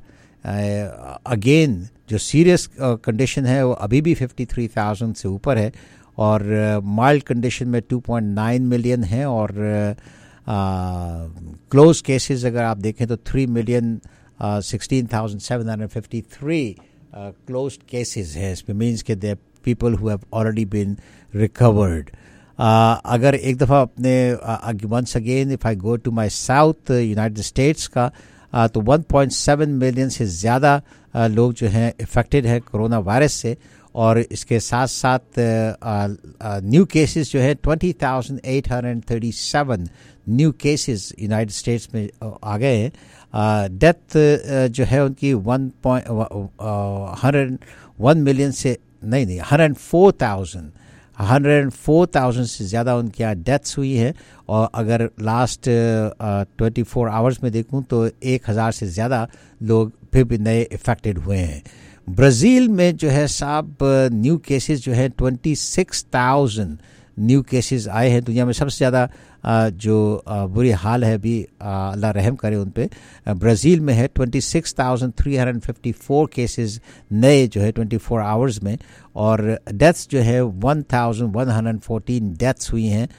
S2: अगेन जो सीरियस कंडीशन है वो अभी भी फिफ्टी थ्री थाउजेंड से ऊपर है और माइल्ड uh, कंडीशन में टू पॉइंट नाइन मिलियन है। और क्लोज uh, केसेस uh, अगर आप देखें तो three million sixteen thousand seven hundred fifty three close cases है। इसमें मीन्स के they people who have already been recovered. Uh, अगर एक दफ़ा अपने once again if I go to my south United States का uh, तो वन पॉइंट सेवन मिलियन से ज़्यादा uh, लोग जो हैं इफ़ेक्टेड हैं कोरोना वायरस से। और इसके साथ साथ न्यू केसेस जो है twenty thousand eight hundred thirty seven new cases United States में आ गए हैं। डेथ uh, जो है उनकी one point hundred one million से नहीं नहीं hundred four thousand hundred four thousand से ज़्यादा उनके यहाँ डेथ्स हुई है। और अगर लास्ट ट्वेंटी फोर आवर्स में देखूँ तो एक हज़ार से ज़्यादा लोग फिर भी नए इफ़ेक्टेड हुए हैं। ब्राज़ील में जो है साहब न्यू केसेस जो है twenty six thousand new cases आए हैं। दुनिया में सबसे ज़्यादा जो बुरी हाल है भी अल्लाह रहम करे उन पे, ब्राज़ील में है twenty six thousand three hundred fifty four cases नए जो है ट्वेंटी फोर आवर्स में। और डेथ्स जो है one thousand one hundred fourteen deaths हुई हैं।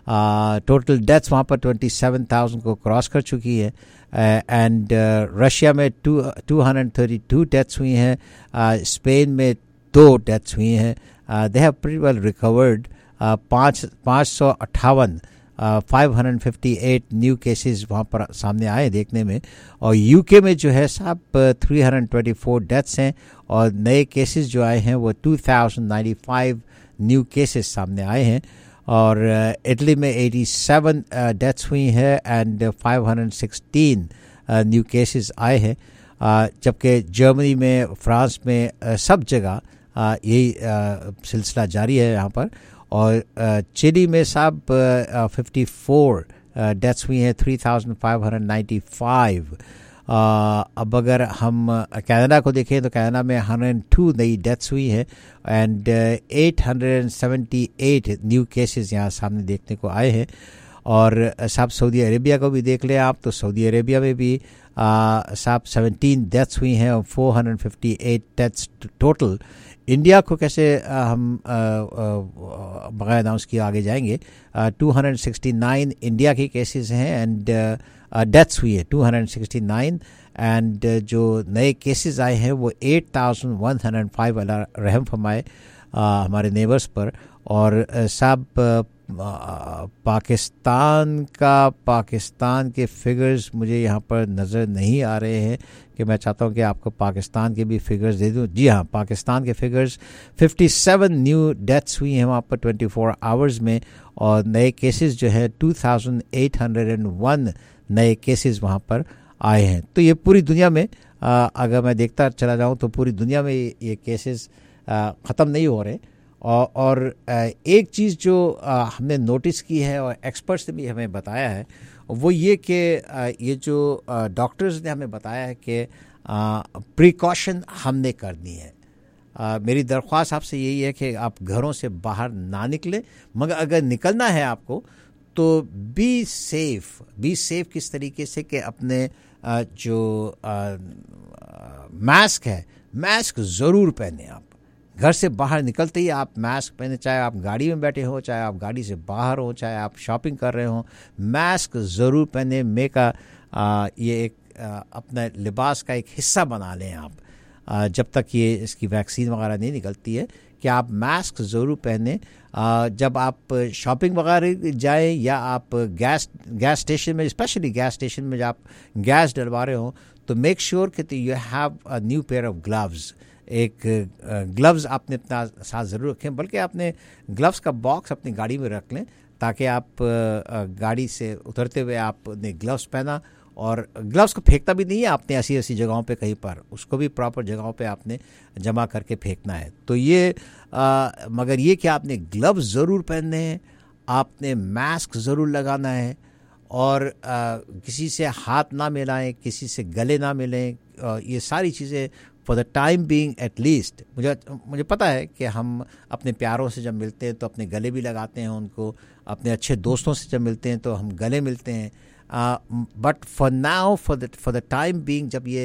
S2: टोटल डेथ्स वहाँ पर ट्वेंटी सेवन थाउजेंड को क्रॉस कर चुकी है। एंड रशिया में two two hundred thirty two deaths हुई हैं। स्पेन में दो डेथ्स हुई हैं। They have pretty well recovered. पाँच पाँच सौ अट्ठावन five hundred fifty eight new cases वहाँ पर सामने आए देखने में। और यूके में जो है साहब three hundred twenty four deaths हैं और नए केसेस जो आए हैं वो two thousand ninety five new cases सामने आए हैं। और इटली में एटी सेवन डेथ्स हुई हैं and five hundred sixteen new cases आए हैं। जबकि जर्मनी में, फ्रांस में, सब जगह यही सिलसिला जारी है यहाँ पर। और चिली में साहब फिफ्टी फोर डेथ्स हुई हैं, three thousand five hundred ninety five. اب اگر ہم کینیڈا کو دیکھیں تو کینیڈا میں ہنڈریڈ ٹو نئی ڈیتھس ہوئی ہیں and eight hundred seventy eight new cases یہاں سامنے دیکھنے کو آئے ہیں. اور صاحب سعودی عربیہ کو بھی دیکھ لیں آپ تو سعودی عربیہ میں بھی صاحب سیونٹین ڈیتھس ہوئی ہیں اور four hundred fifty eight deaths total. India کو کیسے ہم بغیر اناؤنس کیے آگے جائیں گے. Two hundred sixty nine India کے کیسز ہیں اینڈ ڈیتھس ہوئی ہے two hundred sixty nine and جو نئے کیسز آئے ہیں وہ eight thousand one hundred five اللہ رحم فرمائے ہمارے نیبرس پر. اور صاحب پاکستان کا پاکستان کے فگرز مجھے یہاں پر نظر نہیں آ رہے ہیں کہ میں چاہتا ہوں کہ آپ کو پاکستان کے بھی فگرز دے دوں. جی ہاں پاکستان کے figures fifty seven new deaths ہوئی ہیں وہاں پر ٹوئنٹی فور آورز میں اور نئے کیسز جو ہے two thousand eight hundred and one نئے کیسز وہاں پر آئے ہیں. تو یہ پوری دنیا میں اگر میں دیکھتا چلا جاؤں تو پوری دنیا میں یہ کیسز ختم نہیں ہو رہے. اور ایک چیز جو ہم نے نوٹس کی ہے اور ایکسپرٹس نے بھی ہمیں بتایا ہے وہ یہ کہ یہ جو ڈاکٹرز نے ہمیں بتایا ہے کہ پریکاشن ہم نے کرنی ہے. میری درخواست آپ سے یہی ہے کہ آپ گھروں سے باہر نہ نکلیں مگر اگر نکلنا ہے آپ کو تو بی سیف. بی سیف کس طریقے سے کہ اپنے جو ماسک ہے ماسک ضرور پہنیں. آپ گھر سے باہر نکلتے ہی آپ ماسک پہنے, چاہے آپ گاڑی میں بیٹھے ہو, چاہے آپ گاڑی سے باہر ہو, چاہے آپ شاپنگ کر رہے ہوں, ماسک ضرور پہنے. مے کا یہ ایک اپنا لباس کا ایک حصہ بنا لیں آپ جب تک یہ اس کی ویکسین وغیرہ نہیں نکلتی ہے کہ آپ ماسک ضرور پہنیں. جب آپ شاپنگ وغیرہ جائیں یا آپ گیس گیس اسٹیشن میں اسپیشلی گیس اسٹیشن میں جب آپ گیس ڈلوا رہے ہوں تو میک شیور کہ you have a new pair of gloves. ایک گلوز آپ نے اپنا ساتھ ضرور رکھیں بلکہ آپ نے گلوز کا باکس اپنی گاڑی میں رکھ لیں تاکہ آپ گاڑی سے اترتے ہوئے آپ نے گلوز پہنا اور گلوز کو پھینکتا بھی نہیں ہے آپ نے ایسی ایسی جگہوں پہ کہیں پر, اس کو بھی پراپر جگہوں پہ آپ نے جمع کر کے پھینکنا ہے. تو یہ آ, مگر یہ کہ آپ نے گلوز ضرور پہننے ہیں, آپ نے ماسک ضرور لگانا ہے اور آ, کسی سے ہاتھ نہ ملائیں, کسی سے گلے نہ ملیں. آ, یہ ساری چیزیں for the time being at least. مجھے مجھے پتہ ہے کہ ہم اپنے پیاروں سے جب ملتے ہیں تو اپنے گلے بھی لگاتے ہیں ان کو, اپنے اچھے دوستوں سے جب ملتے ہیں تو ہم گلے ملتے ہیں. But for now for the for the time being جب یہ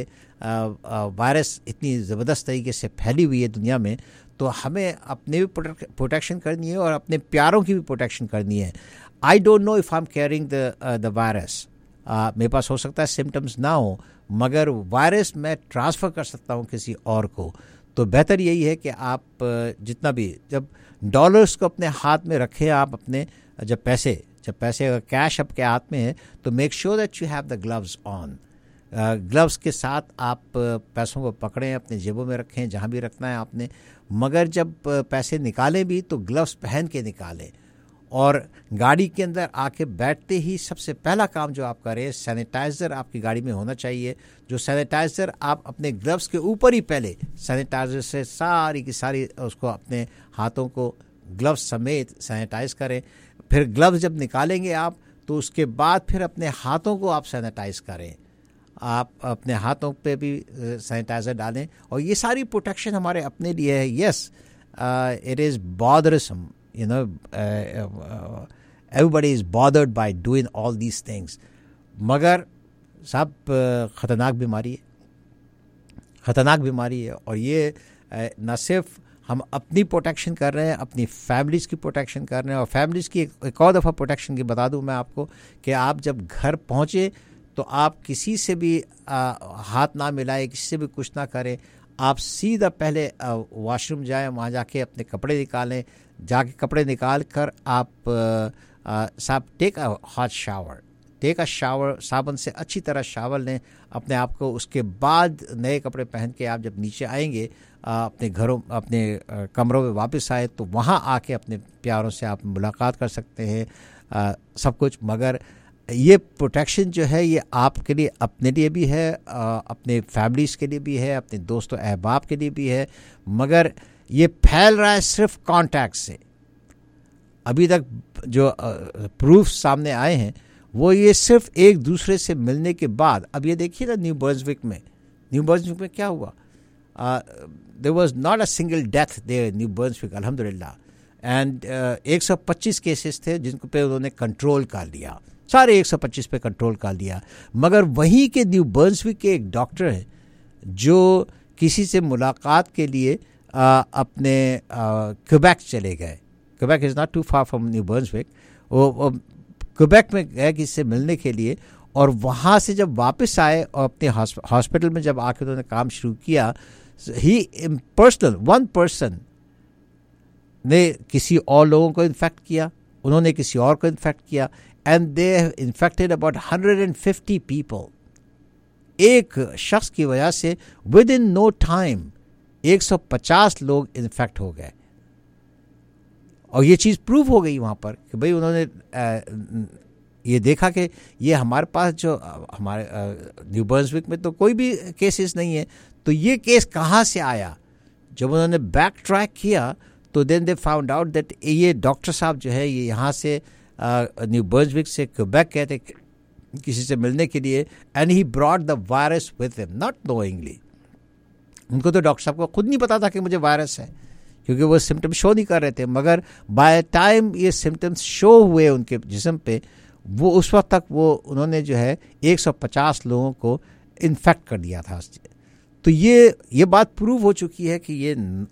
S2: وائرس اتنی زبردست طریقے سے پھیلی ہوئی ہے دنیا میں تو ہمیں اپنے بھی پروٹیکشن کرنی ہے اور اپنے پیاروں کی بھی پروٹیکشن کرنی ہے. I don't know if I am carrying the the virus. میرے پاس ہو سکتا ہے سمٹمز نہ ہوں مگر وائرس میں ٹرانسفر کر سکتا ہوں کسی اور کو. تو بہتر یہی ہے کہ آپ جتنا بھی جب ڈالرز کو اپنے ہاتھ میں رکھیں, آپ اپنے جب پیسے جب پیسے اگر کیش آپ کے ہاتھ میں ہے تو make sure that you have the gloves on. Gloves کے ساتھ آپ پیسوں کو پکڑیں, اپنے جیبوں میں رکھیں جہاں بھی رکھنا ہے آپ نے, مگر جب پیسے نکالیں بھی تو گلوز پہن کے نکالیں. اور گاڑی کے اندر آ کے بیٹھتے ہی سب سے پہلا کام جو آپ کریں, سینیٹائزر آپ کی گاڑی میں ہونا چاہیے. جو سینیٹائزر آپ اپنے گلوز کے اوپر ہی پہلے سینیٹائزر سے ساری کی ساری اس کو اپنے ہاتھوں کو گلوز سمیت سینیٹائز کریں. پھر گلوز جب نکالیں گے آپ تو اس کے بعد پھر اپنے ہاتھوں کو آپ سینیٹائز کریں. آپ اپنے ہاتھوں پہ بھی سینیٹائزر ڈالیں اور یہ ساری پروٹیکشن ہمارے اپنے لیے ہے. Yes it is bothersome, you know, uh, uh, everybody is bothered by doing all these things. مگر صاحب خطرناک بیماری ہے, خطرناک بیماری ہے اور یہ نہ صرف ہم اپنی پروٹیکشن کر رہے ہیں, اپنی فیملیز کی پروٹیکشن کر رہے ہیں. اور فیملیز کی ایک اور دفعہ پروٹیکشن کی بتا دوں میں آپ کو کہ آپ جب گھر پہنچے تو آپ کسی سے بھی ہاتھ نہ ملائے, کسی سے بھی کچھ نہ کریں. آپ سیدھا پہلے واش روم جائیں, وہاں جا کے اپنے کپڑے نکالیں, جا کے کپڑے نکال کر آپ صاحب take a hot shower, take a shower, صابن سے اچھی طرح شاور لیں اپنے آپ کو. اس کے بعد نئے کپڑے پہن کے آپ جب نیچے آئیں گے اپنے گھروں اپنے کمروں میں واپس آئے تو وہاں آ کے اپنے پیاروں سے آپ ملاقات کر سکتے ہیں سب کچھ. مگر یہ پروٹیکشن جو ہے یہ آپ کے لیے اپنے لیے بھی ہے, اپنے فیملیز کے لیے بھی ہے, اپنے دوست و احباب کے لیے بھی ہے, مگر یہ پھیل رہا ہے صرف کانٹیکٹ سے. ابھی تک جو پروف سامنے آئے ہیں وہ یہ صرف ایک دوسرے سے ملنے کے بعد. اب یہ دیکھیے نا نیو برنزوک میں نیو برنزوک میں کیا ہوا. There was not a single death there New Brunswick الحمد للہ. اینڈ ایک سو پچیس کیسز تھے جن کو پہ انہوں نے کنٹرول کر لیا, سارے ایک سو پچیس پہ کنٹرول کر لیا. مگر وہیں کے نیو برنزوک کے ایک ڈاکٹر ہیں جو کسی سے ملاقات کے لیے آ, اپنے کیوبیک چلے گئے. Quebec is not too far from New Brunswick. وہ کیوبیک میں گئے کسی سے ملنے کے لیے, اور وہاں سے جب واپس آئے اور اپنے ہاسپٹل میں جب آ کے انہوں نے کام شروع کیا, ہی پرسنل ون پرسن نے کسی اور لوگوں کو انفیکٹ کیا, انہوں نے کسی اور کو انفیکٹ کیا, and they have infected about hundred and fifty people. ایک شخص کی وجہ سے ود ان نو ٹائم ایک سو پچاس لوگ انفیکٹ ہو گئے. اور یہ چیز پروو ہو گئی وہاں پر کہ بھئی انہوں نے یہ دیکھا کہ یہ ہمارے پاس جو ہمارے نیو برنزوک میں تو کوئی بھی کیسز نہیں ہے, تو یہ کیس کہاں سے آیا. جب انہوں نے بیک ٹریک کیا تو then they found out that یہ ڈاکٹر صاحب جو ہے یہ یہاں سے نیو برنزوک سے کیوبیک گئے تھے کسی سے ملنے کے لیے, and he brought the virus with him not knowingly. ان کو تو ڈاکٹر صاحب کو خود نہیں پتا تھا کہ مجھے وائرس ہے, کیونکہ وہ سمٹم شو نہیں کر رہے تھے. مگر بائی ٹائم یہ سمٹمس شو ہوئے ان کے جسم پہ, وہ اس وقت تک وہ انہوں نے جو ہے ایک سو پچاس لوگوں کو انفیکٹ کر دیا تھا. تو یہ یہ بات پروو ہو چکی ہے کہ یہ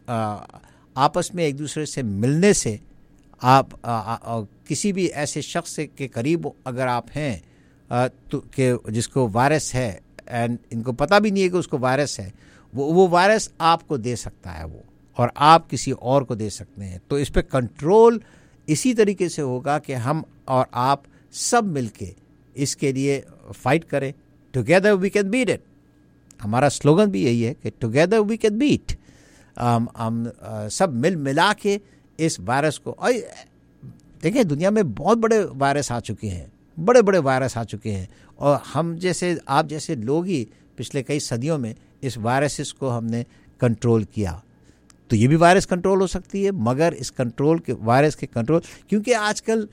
S2: آپس میں ایک دوسرے سے ملنے سے آپ کسی بھی ایسے شخص کے قریب اگر آپ ہیں تو کہ جس کو وائرس ہے, اینڈ ان کو پتہ بھی نہیں ہے کہ اس کو وائرس ہے, وہ وہ وائرس آپ کو دے سکتا ہے وہ, اور آپ کسی اور کو دے سکتے ہیں. تو اس پہ کنٹرول اسی طریقے سے ہوگا کہ ہم اور آپ سب مل کے اس کے لیے فائٹ کریں. Together we can beat it. ہمارا سلوگن بھی یہی ہے کہ ٹوگیدر وی کین بیٹ. ہم سب مل ملا کے اس وائرس کو, اور دیکھیں دنیا میں بہت بڑے وائرس آ چکے ہیں, بڑے بڑے وائرس آ چکے ہیں, اور ہم جیسے آپ جیسے لوگ ہی پچھلے کئی صدیوں میں اس وائرسز کو ہم نے کنٹرول کیا. تو یہ بھی وائرس کنٹرول ہو سکتی ہے, مگر اس کنٹرول کے وائرس کے کنٹرول, کیونکہ آج کل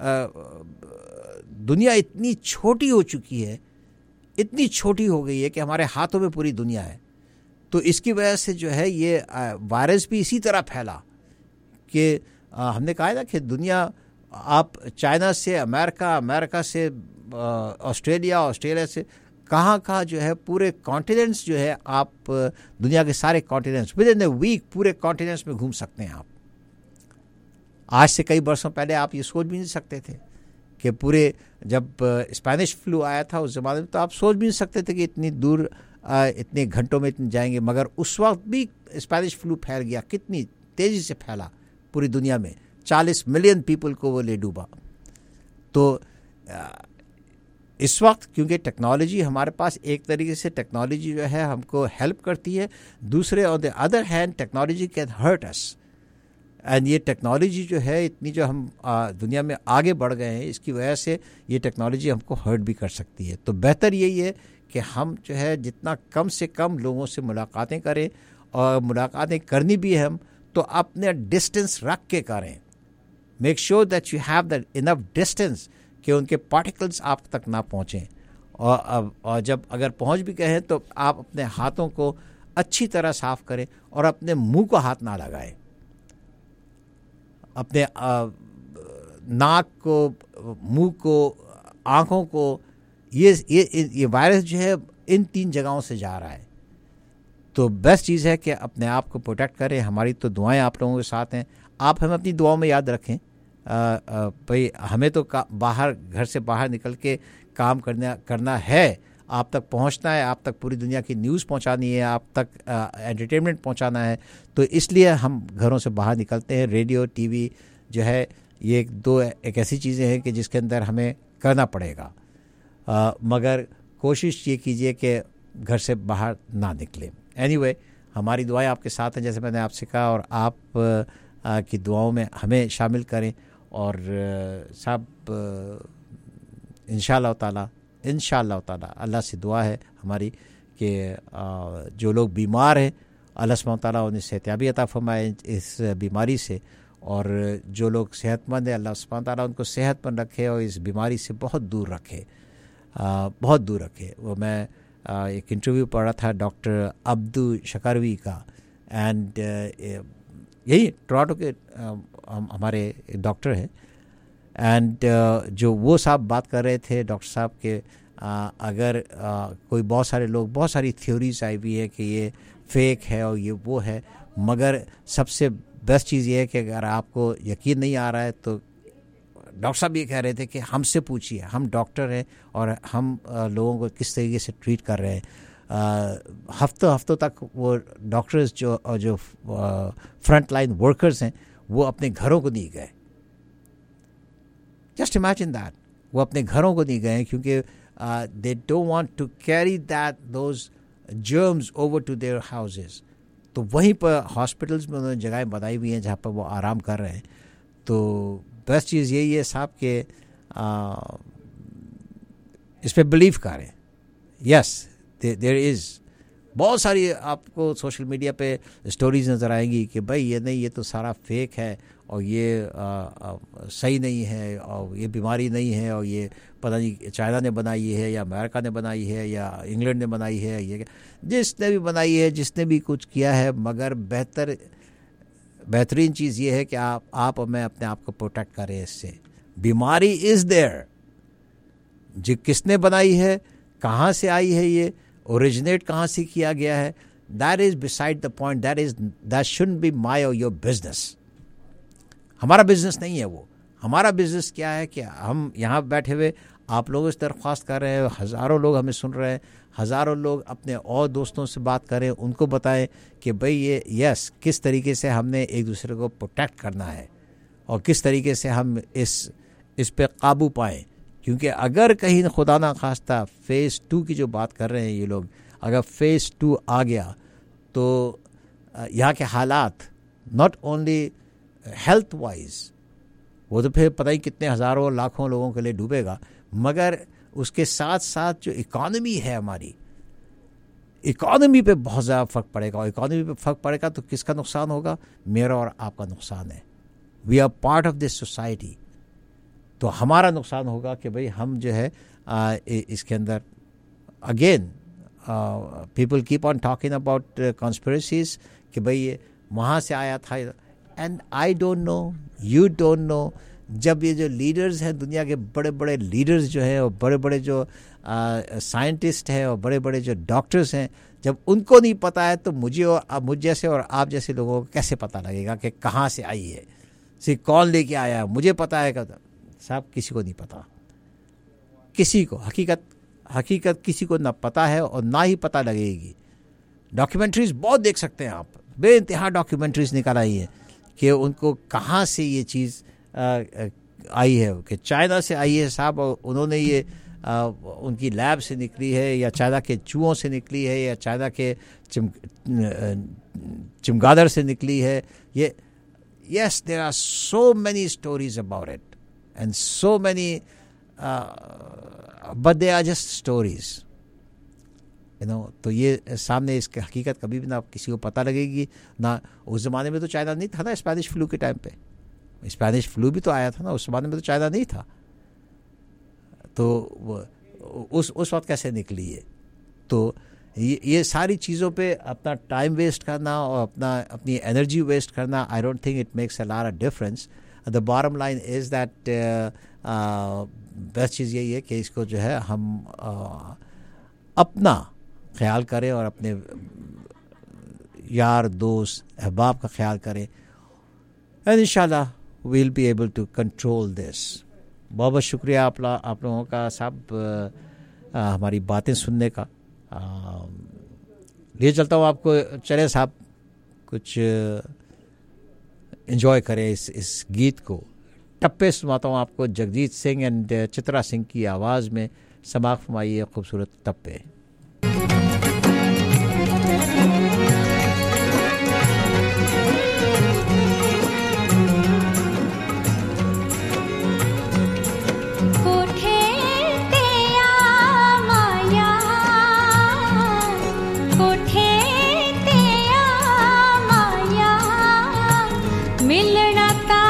S2: دنیا اتنی چھوٹی ہو چکی ہے, اتنی چھوٹی ہو گئی ہے کہ ہمارے ہاتھوں میں پوری دنیا ہے. تو اس کی وجہ سے جو ہے یہ وائرس بھی اسی طرح پھیلا کہ ہم نے کہا نا کہ دنیا, آپ چائنا سے امریکہ, امریکہ سے آسٹریلیا, آسٹریلیا سے کہاں کہاں جو ہے پورے کانٹیننٹس جو ہے, آپ دنیا کے سارے continents with in a week پورے کانٹیننٹس میں گھوم سکتے ہیں آپ. آج سے کئی برسوں پہلے آپ یہ سوچ بھی نہیں سکتے تھے کہ پورے, جب اسپینش فلو آیا تھا اس زمانے میں, تو آپ سوچ بھی نہیں سکتے تھے کہ اتنی دور اتنے گھنٹوں میں اتنے جائیں گے. مگر اس وقت بھی اسپینش فلو پھیل گیا, کتنی تیزی سے پھیلا پوری دنیا میں, چالیس ملین پیپل کو وہ لے ڈوبا. تو اس وقت کیونکہ ٹیکنالوجی ہمارے پاس, ایک طریقے سے ٹیکنالوجی جو ہے ہم کو ہیلپ کرتی ہے, دوسرے on the other hand technology can hurt us. And یہ ٹیکنالوجی جو ہے اتنی جو ہم دنیا میں آگے بڑھ گئے ہیں, اس کی وجہ سے یہ ٹیکنالوجی ہم کو ہرٹ بھی کر سکتی ہے. تو بہتر یہی ہے کہ ہم جو ہے جتنا کم سے کم لوگوں سے ملاقاتیں کریں, اور ملاقاتیں کرنی بھی ہم تو اپنے ڈسٹینس رکھ کے کریں. Make sure that you have that enough distance کہ ان کے پارٹیکلز آپ تک نہ پہنچیں. اور اور جب اگر پہنچ بھی گئے ہیں تو آپ اپنے ہاتھوں کو اچھی طرح صاف کریں, اور اپنے منہ کو ہاتھ نہ لگائیں. اپنے ناک کو, منہ کو, آنکھوں کو, یہ یہ یہ وائرس جو ہے ان تین جگہوں سے جا رہا ہے. تو بیسٹ چیز ہے کہ اپنے آپ کو پروٹیکٹ کریں. ہماری تو دعائیں آپ لوگوں کے ساتھ ہیں, آپ ہمیں اپنی دعاؤں میں یاد رکھیں. بھئی ہمیں تو باہر, گھر سے باہر نکل کے کام کرنا کرنا ہے, آپ تک پہنچنا ہے, آپ تک پوری دنیا کی نیوز پہنچانی ہے, آپ تک انٹرٹینمنٹ پہنچانا ہے. تو اس لیے ہم گھروں سے باہر نکلتے ہیں. ریڈیو, ٹی وی جو ہے یہ ایک دو ایک ایسی چیزیں ہیں کہ جس کے اندر ہمیں کرنا پڑے گا, آ, مگر کوشش یہ کیجئے کہ گھر سے باہر نہ نکلیں. اینی وے ہماری دعائیں آپ کے ساتھ ہیں جیسے میں نے آپ سے کہا, اور آپ آ, کی دعاؤں میں ہمیں شامل کریں. اور سب انشاء اللہ تعالیٰ انشاء اللہ تعالیٰ اللہ سے دعا ہے ہماری کہ جو لوگ بیمار ہیں اللہ سبحانہ تعالیٰ انہیں صحتیابی عطا فرمائے اس بیماری سے, اور جو لوگ صحت مند ہیں اللہ سبحانہ تعالیٰ ان کو صحت مند رکھے اور اس بیماری سے بہت دور رکھے, بہت دور رکھے. وہ میں ایک انٹرویو پڑھ رہا تھا ڈاکٹر عبدو شکروی کا, اینڈ یہی ٹورانٹو کے ہمارے ڈاکٹر ہیں, اینڈ جو وہ صاحب بات کر رہے تھے ڈاکٹر صاحب کے اگر کوئی بہت سارے لوگ بہت ساری تھیوریز آئی ہوئی ہے کہ یہ فیک ہے اور یہ وہ ہے, مگر سب سے بیسٹ چیز یہ ہے کہ اگر آپ کو یقین نہیں آ رہا ہے تو ڈاکٹر صاحب یہ کہہ رہے تھے کہ ہم سے پوچھیے, ہم ڈاکٹر ہیں اور ہم لوگوں کو کس طریقے سے ٹریٹ کر رہے ہیں. ہفتوں ہفتوں تک وہ ڈاکٹرز جو جو فرنٹ لائن ورکرز ہیں وہ اپنے گھروں کو نہیں گئے. جسٹ امیجن دیٹ, وہ اپنے گھروں کو نہیں گئے کیونکہ they don't want to carry that those germs over to their houses. تو وہیں پر ہاسپٹلس میں انہوں نے جگہیں بنائی ہوئی ہیں جہاں پر وہ آرام کر رہے ہیں. تو بیسٹ چیز یہی ہے صاحب کہ اس پہ بلیو کریں. یس دیر از بہت ساری آپ کو سوشل میڈیا پہ اسٹوریز نظر آئیں گی کہ بھائی یہ نہیں, یہ تو سارا فیک ہے اور یہ صحیح نہیں ہے اور یہ بیماری نہیں ہے اور یہ پتہ نہیں چائنا نے بنائی ہے یا امریکہ نے بنائی ہے یا انگلینڈ نے بنائی ہے, یہ جس نے بھی بنائی ہے جس نے بھی کچھ کیا ہے. مگر بہتر بہترین چیز یہ ہے کہ آپ آپ اور میں اپنے آپ کو پروٹیکٹ کریں اس سے. بیماری از دیئر, جو کس نے بنائی ہے, کہاں سے آئی ہے, یہ اوریجنیٹ کہاں سے کیا گیا ہے, that is beside the point, that is that shouldn't be my or your business. ہمارا بزنس نہیں ہے وہ. ہمارا بزنس کیا ہے کہ ہم یہاں بیٹھے ہوئے آپ لوگوں سے درخواست کر رہے ہیں, ہزاروں لوگ ہمیں سن رہے ہیں, ہزاروں لوگ اپنے اور دوستوں سے بات کریں, ان کو بتائیں کہ بھئی یہ یس کس طریقے سے ہم نے ایک دوسرے کو پروٹیکٹ کرنا ہے اور کس طریقے سے ہم اس اس پہ قابو پائیں. کیونکہ اگر کہیں خدا نہ خواستہ فیز ٹو کی جو بات کر رہے ہیں یہ لوگ, اگر فیز ٹو آ گیا تو یہاں کے حالات ناٹ اونلی ہیلتھ وائز, وہ تو پھر پتہ ہی کتنے ہزاروں لاکھوں لوگوں کے لیے ڈوبے گا, مگر اس کے ساتھ ساتھ جو اکانومی ہے ہماری, اکانومی پہ بہت زیادہ فرق پڑے گا. اور اکانومی پہ فرق پڑے گا تو کس کا نقصان ہوگا؟ میرا اور آپ کا نقصان ہے. We are part of this society. تو ہمارا نقصان ہوگا کہ بھئی ہم جو ہے اس کے اندر again people keep on talking about conspiracies کہ بھئی یہ وہاں سے آیا تھا, and I don't know, you don't know. جب یہ جو لیڈرز ہیں دنیا کے بڑے بڑے لیڈرز جو ہیں اور بڑے بڑے جو سائنٹسٹ ہیں اور بڑے بڑے جو ڈاکٹرز ہیں, جب ان کو نہیں پتہ ہے تو مجھے اور مجھ جیسے اور آپ جیسے لوگوں کو کیسے پتہ لگے گا کہ کہاں سے آئی ہے, صرف کون لے کے آیا ہے. مجھے پتہ ہے کہ صاحب کسی کو نہیں پتہ, کسی کو حقیقت حقیقت کسی کو نہ پتہ ہے اور نہ ہی پتہ لگے گی. ڈاکیومنٹریز بہت دیکھ سکتے ہیں آپ, بے انتہا ڈاکیومنٹریز نکال آئی ہیں کہ ان کو کہاں سے یہ چیز آئی ہے, کہ چائنا سے آئی ہے صاحب, اور انہوں نے یہ ان کی لیب سے نکلی ہے یا چائنا کے چوہوں سے نکلی ہے یا چائنا کے چم چمگادڑ سے نکلی ہے. یہ yes there are so many stories about it and so many uh, but they are just stories, you know. تو یہ سامنے اس کی حقیقت کبھی بھی نہ کسی کو پتہ لگے گی نہ. اس زمانے میں تو چائنا نہیں تھا نا اسپینش فلو کے ٹائم پہ, اسپینش فلو بھی تو آیا تھا نا, اس زمانے میں تو چائنا نہیں تھا. تو اس اس وقت کیسے نکلی ہے؟ تو یہ ساری چیزوں پہ اپنا ٹائم ویسٹ کرنا اور اپنا اپنی انرجی ویسٹ کرنا, I don't think it makes a lot of difference. The bottom line is that best چیز یہی ہے کہ اس کو جو ہے ہم اپنا خیال کریں اور اپنے یار دوست احباب کا خیال کریں, and انشاءاللہ we'll be able to control this. بہت بہت شکریہ آپ آپ لوگوں کا صاحب ہماری باتیں سننے کا. لیے چلتا ہوں آپ کو, چلے صاحب کچھ انجوائے کریں اس اس گیت کو. ٹپے سناتا ہوں آپ کو جگجیت سنگھ اینڈ چترا سنگھ کی آواز میں. سماعت فرمائیے خوبصورت ٹپے.
S3: मिलना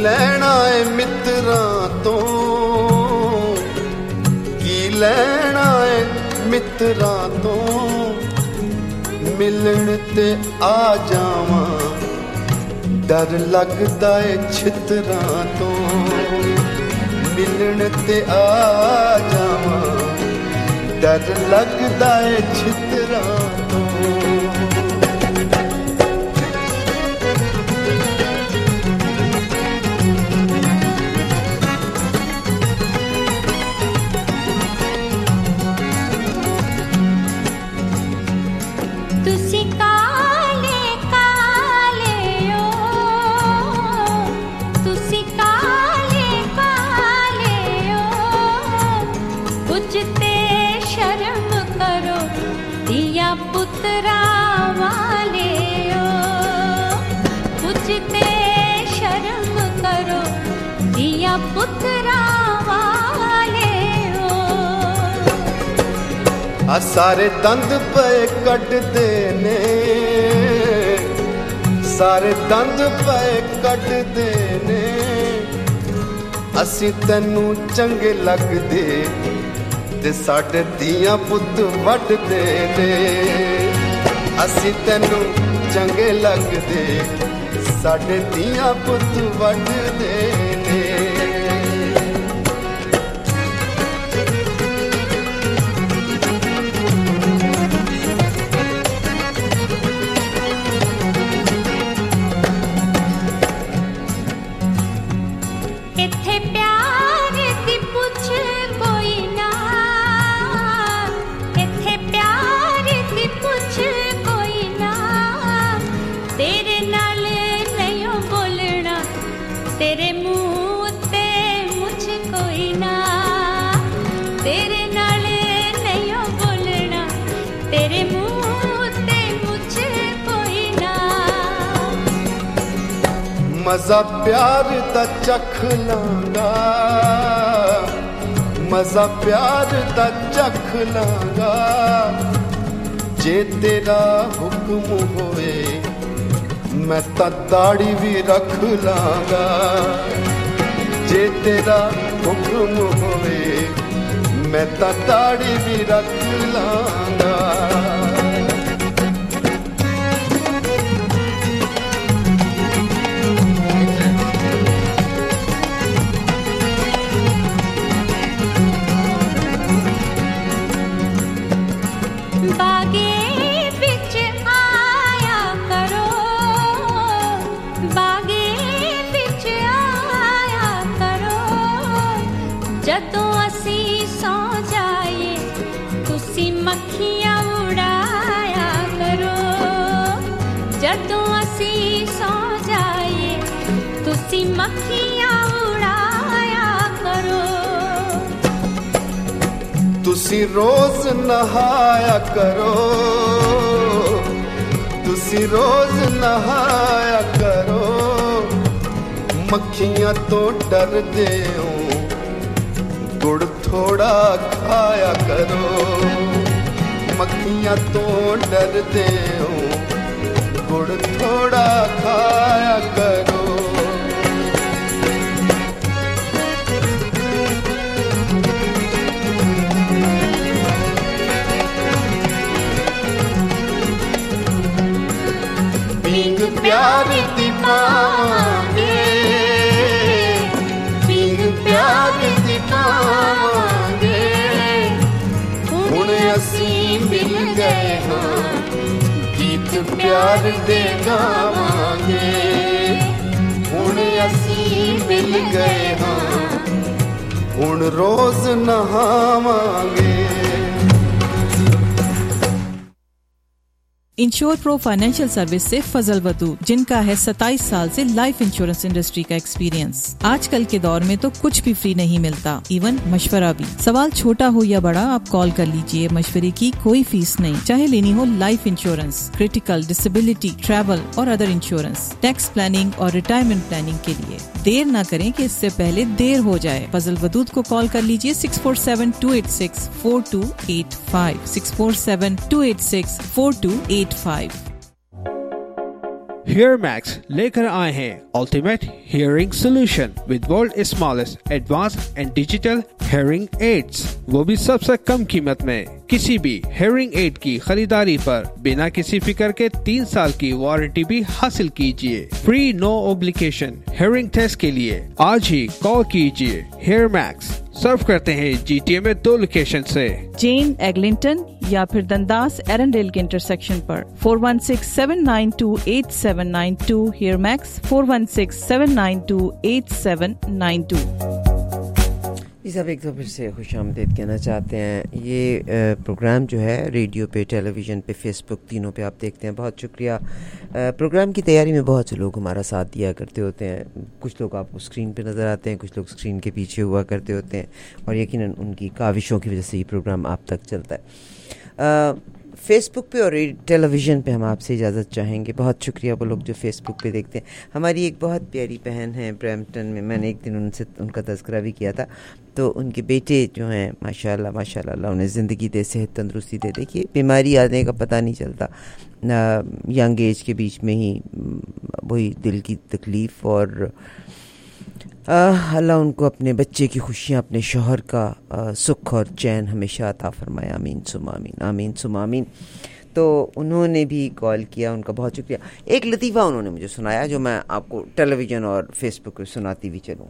S3: ਲੈਣਾ ਏ ਮਿੱਤਰਾਂ ਤੋਂ, ਕੀ ਲੈਣਾ ਏ ਮਿੱਤਰਾਂ ਤੋਂ, ਮਿਲਣ ਤੇ ਆ ਜਾਵਾਂ ਡਰ ਲੱਗਦਾ ਏ ਛਿੱਤਰਾਂ ਤੋਂ, ਮਿਲਣ ਤੇ ਆ ਜਾਵਾਂ ਡਰ ਲੱਗਦਾ ਏ ਛਿੱਤਰਾਂ ਤੋਂ। ਆ ਸਾਰੇ ਦੰਦ ਪਏ ਕੱਢਦੇ ਨੇ, ਸਾਰੇ ਦੰਦ ਪਏ ਕੱਢਦੇ ਨੇ, ਅਸੀਂ ਤੈਨੂੰ ਚੰਗੇ ਲੱਗਦੇ ਤੇ ਸਾਡੇ ਧੀਆਂ ਪੁੱਤ ਵੱਢਦੇ ਨੇ, ਅਸੀਂ ਤੈਨੂੰ ਚੰਗੇ ਲੱਗਦੇ ਸਾਡੇ ਧੀਆਂ ਪੁੱਤ ਵੱਢਦੇ ਨੇ। ਮਜ਼ਾ ਪਿਆਰ ਦਾ ਚੱਖ ਲਾਂਗਾ, ਮਜ਼ਾ ਪਿਆਰ ਦਾ ਚੱਖ ਲਾਂਗਾ, ਜੇ ਤੇਰਾ ਹੁਕਮ ਹੋਵੇ ਮੈਂ ਤਾਂ ਦਾੜੀ ਵੀ ਰੱਖ ਲਾਂਗਾ, ਜੇ ਤੇਰਾ ਹੁਕਮ ਹੋਵੇ ਮੈਂ ਤਾਂ ਦਾੜੀ ਵੀ ਰੱਖ ਲਾਂਗਾ। ਤੁਸੀਂ ਰੋਜ਼ ਨਹਾਇਆ ਕਰੋ, ਤੁਸੀਂ ਰੋਜ਼ ਨਹਾਇਆ ਕਰੋ, ਮੱਖੀਆਂ ਤੋਂ ਡਰਦੇ ਹੋ ਗੁੜ ਥੋੜਾ ਖਾਇਆ ਕਰੋ, ਮੱਖੀਆਂ ਤੋਂ ਡਰਦੇ ਹੋ ਗੁੜ ਥੋੜਾ ਖਾਇਆ ਕਰੋ। ਪਿਆਰ ਦੀ ਪਾਵਾਂਗੇ, ਪੀਂਘ ਪਿਆਰ ਦੀ ਪਾਵਾਂਗੇ, ਹੁਣ ਅਸੀਂ ਮਿਲ ਗਏ ਹਾਂ ਗੀਤ ਪਿਆਰ ਦੇ ਗਾਵਾਂਗੇ, ਹੁਣ ਅਸੀਂ ਮਿਲ ਗਏ ਹਾਂ ਹੁਣ ਰੋਜ਼ ਨਹਾਵਾਂਗੇ।
S20: इंश्योर प्रो फाइनेंशियल सर्विस से फजल वदूद, जिनका है सत्ताईस साल से लाइफ इंश्योरेंस इंडस्ट्री का एक्सपीरियंस। आजकल के दौर में तो कुछ भी फ्री नहीं मिलता, इवन मशवरा भी। सवाल छोटा हो या बड़ा, आप कॉल कर लीजिए, मशवरे की कोई फीस नहीं। चाहे लेनी हो life insurance, critical, disability, travel और अदर इंश्योरेंस, टैक्स प्लानिंग और रिटायरमेंट प्लानिंग के लिए देर न करें कि इससे पहले देर हो जाए। फजल वदूद को कॉल कर लीजिए six four seven two eight six four two eight five, six four seven two eight six four two eight five.
S19: Hear Max लेकर आए हैं Ultimate Hearing Solution with world smallest advanced and digital hearing aids, वो भी सबसे कम कीमत में। किसी भी hearing aid की खरीदारी पर बिना किसी फिक्र के तीन साल की वारंटी भी हासिल कीजिए। Free no obligation hearing test के लिए आज ही कॉल कीजिए। Hear Max सर्व करते हैं जीटीए में दो लोकेशन से,
S20: जेन एग्लिंटन या फिर दंदास एरनडेल के इंटरसेक्शन पर। Four one six seven nine two eight seven nine two hear max four one six seven nine two eight seven nine two.
S4: जी साहब, एक तो फिर से खुश आमदीद कहना चाहते हैं। ये प्रोग्राम जो है रेडियो पे, टेलीविज़न पे, फेसबुक, तीनों पे आप देखते हैं। बहुत शुक्रिया। प्रोग्राम की तैयारी में बहुत से लोग हमारा साथ दिया करते होते हैं। कुछ लोग आपको स्क्रीन पे नज़र आते हैं, कुछ लोग स्क्रीन के पीछे हुआ करते होते हैं, और यकीनन उनकी काविशों की वजह से ये प्रोग्राम आप तक चलता है। फेसबुक पे और टेलीविज़न पे हम आपसे इजाज़त चाहेंगे। बहुत शुक्रिया वो लोग जो फेसबुक पे देखते हैं। हमारी एक बहुत प्यारी बहन है ब्रैम्पटन में, मैंने एक दिन उनसे उनका तज़किरा भी किया था। तो उनके बेटे जो हैं माशाल्लाह माशाल्लाह, अल्लाह उन्हें ज़िंदगी दे, सेहत तंदरुस्ती दे। देखिए, बीमारी आने का पता नहीं चलता। यंग एज के बीच में ही वही दिल की तकलीफ़, और अल्लाह उनको अपने बच्चे की खुशियाँ, अपने शौहर का आ, सुख और चैन हमेशा अता फरमाए। आमीन सुम आमीन, आमीन सुम आमीन। तो उन्होंने भी कॉल किया, उनका बहुत शुक्रिया। एक लतीफ़ा उन्होंने मुझे सुनाया जो मैं आपको टेलीविज़न और फेसबुक पर सुनाती भी चलूँ।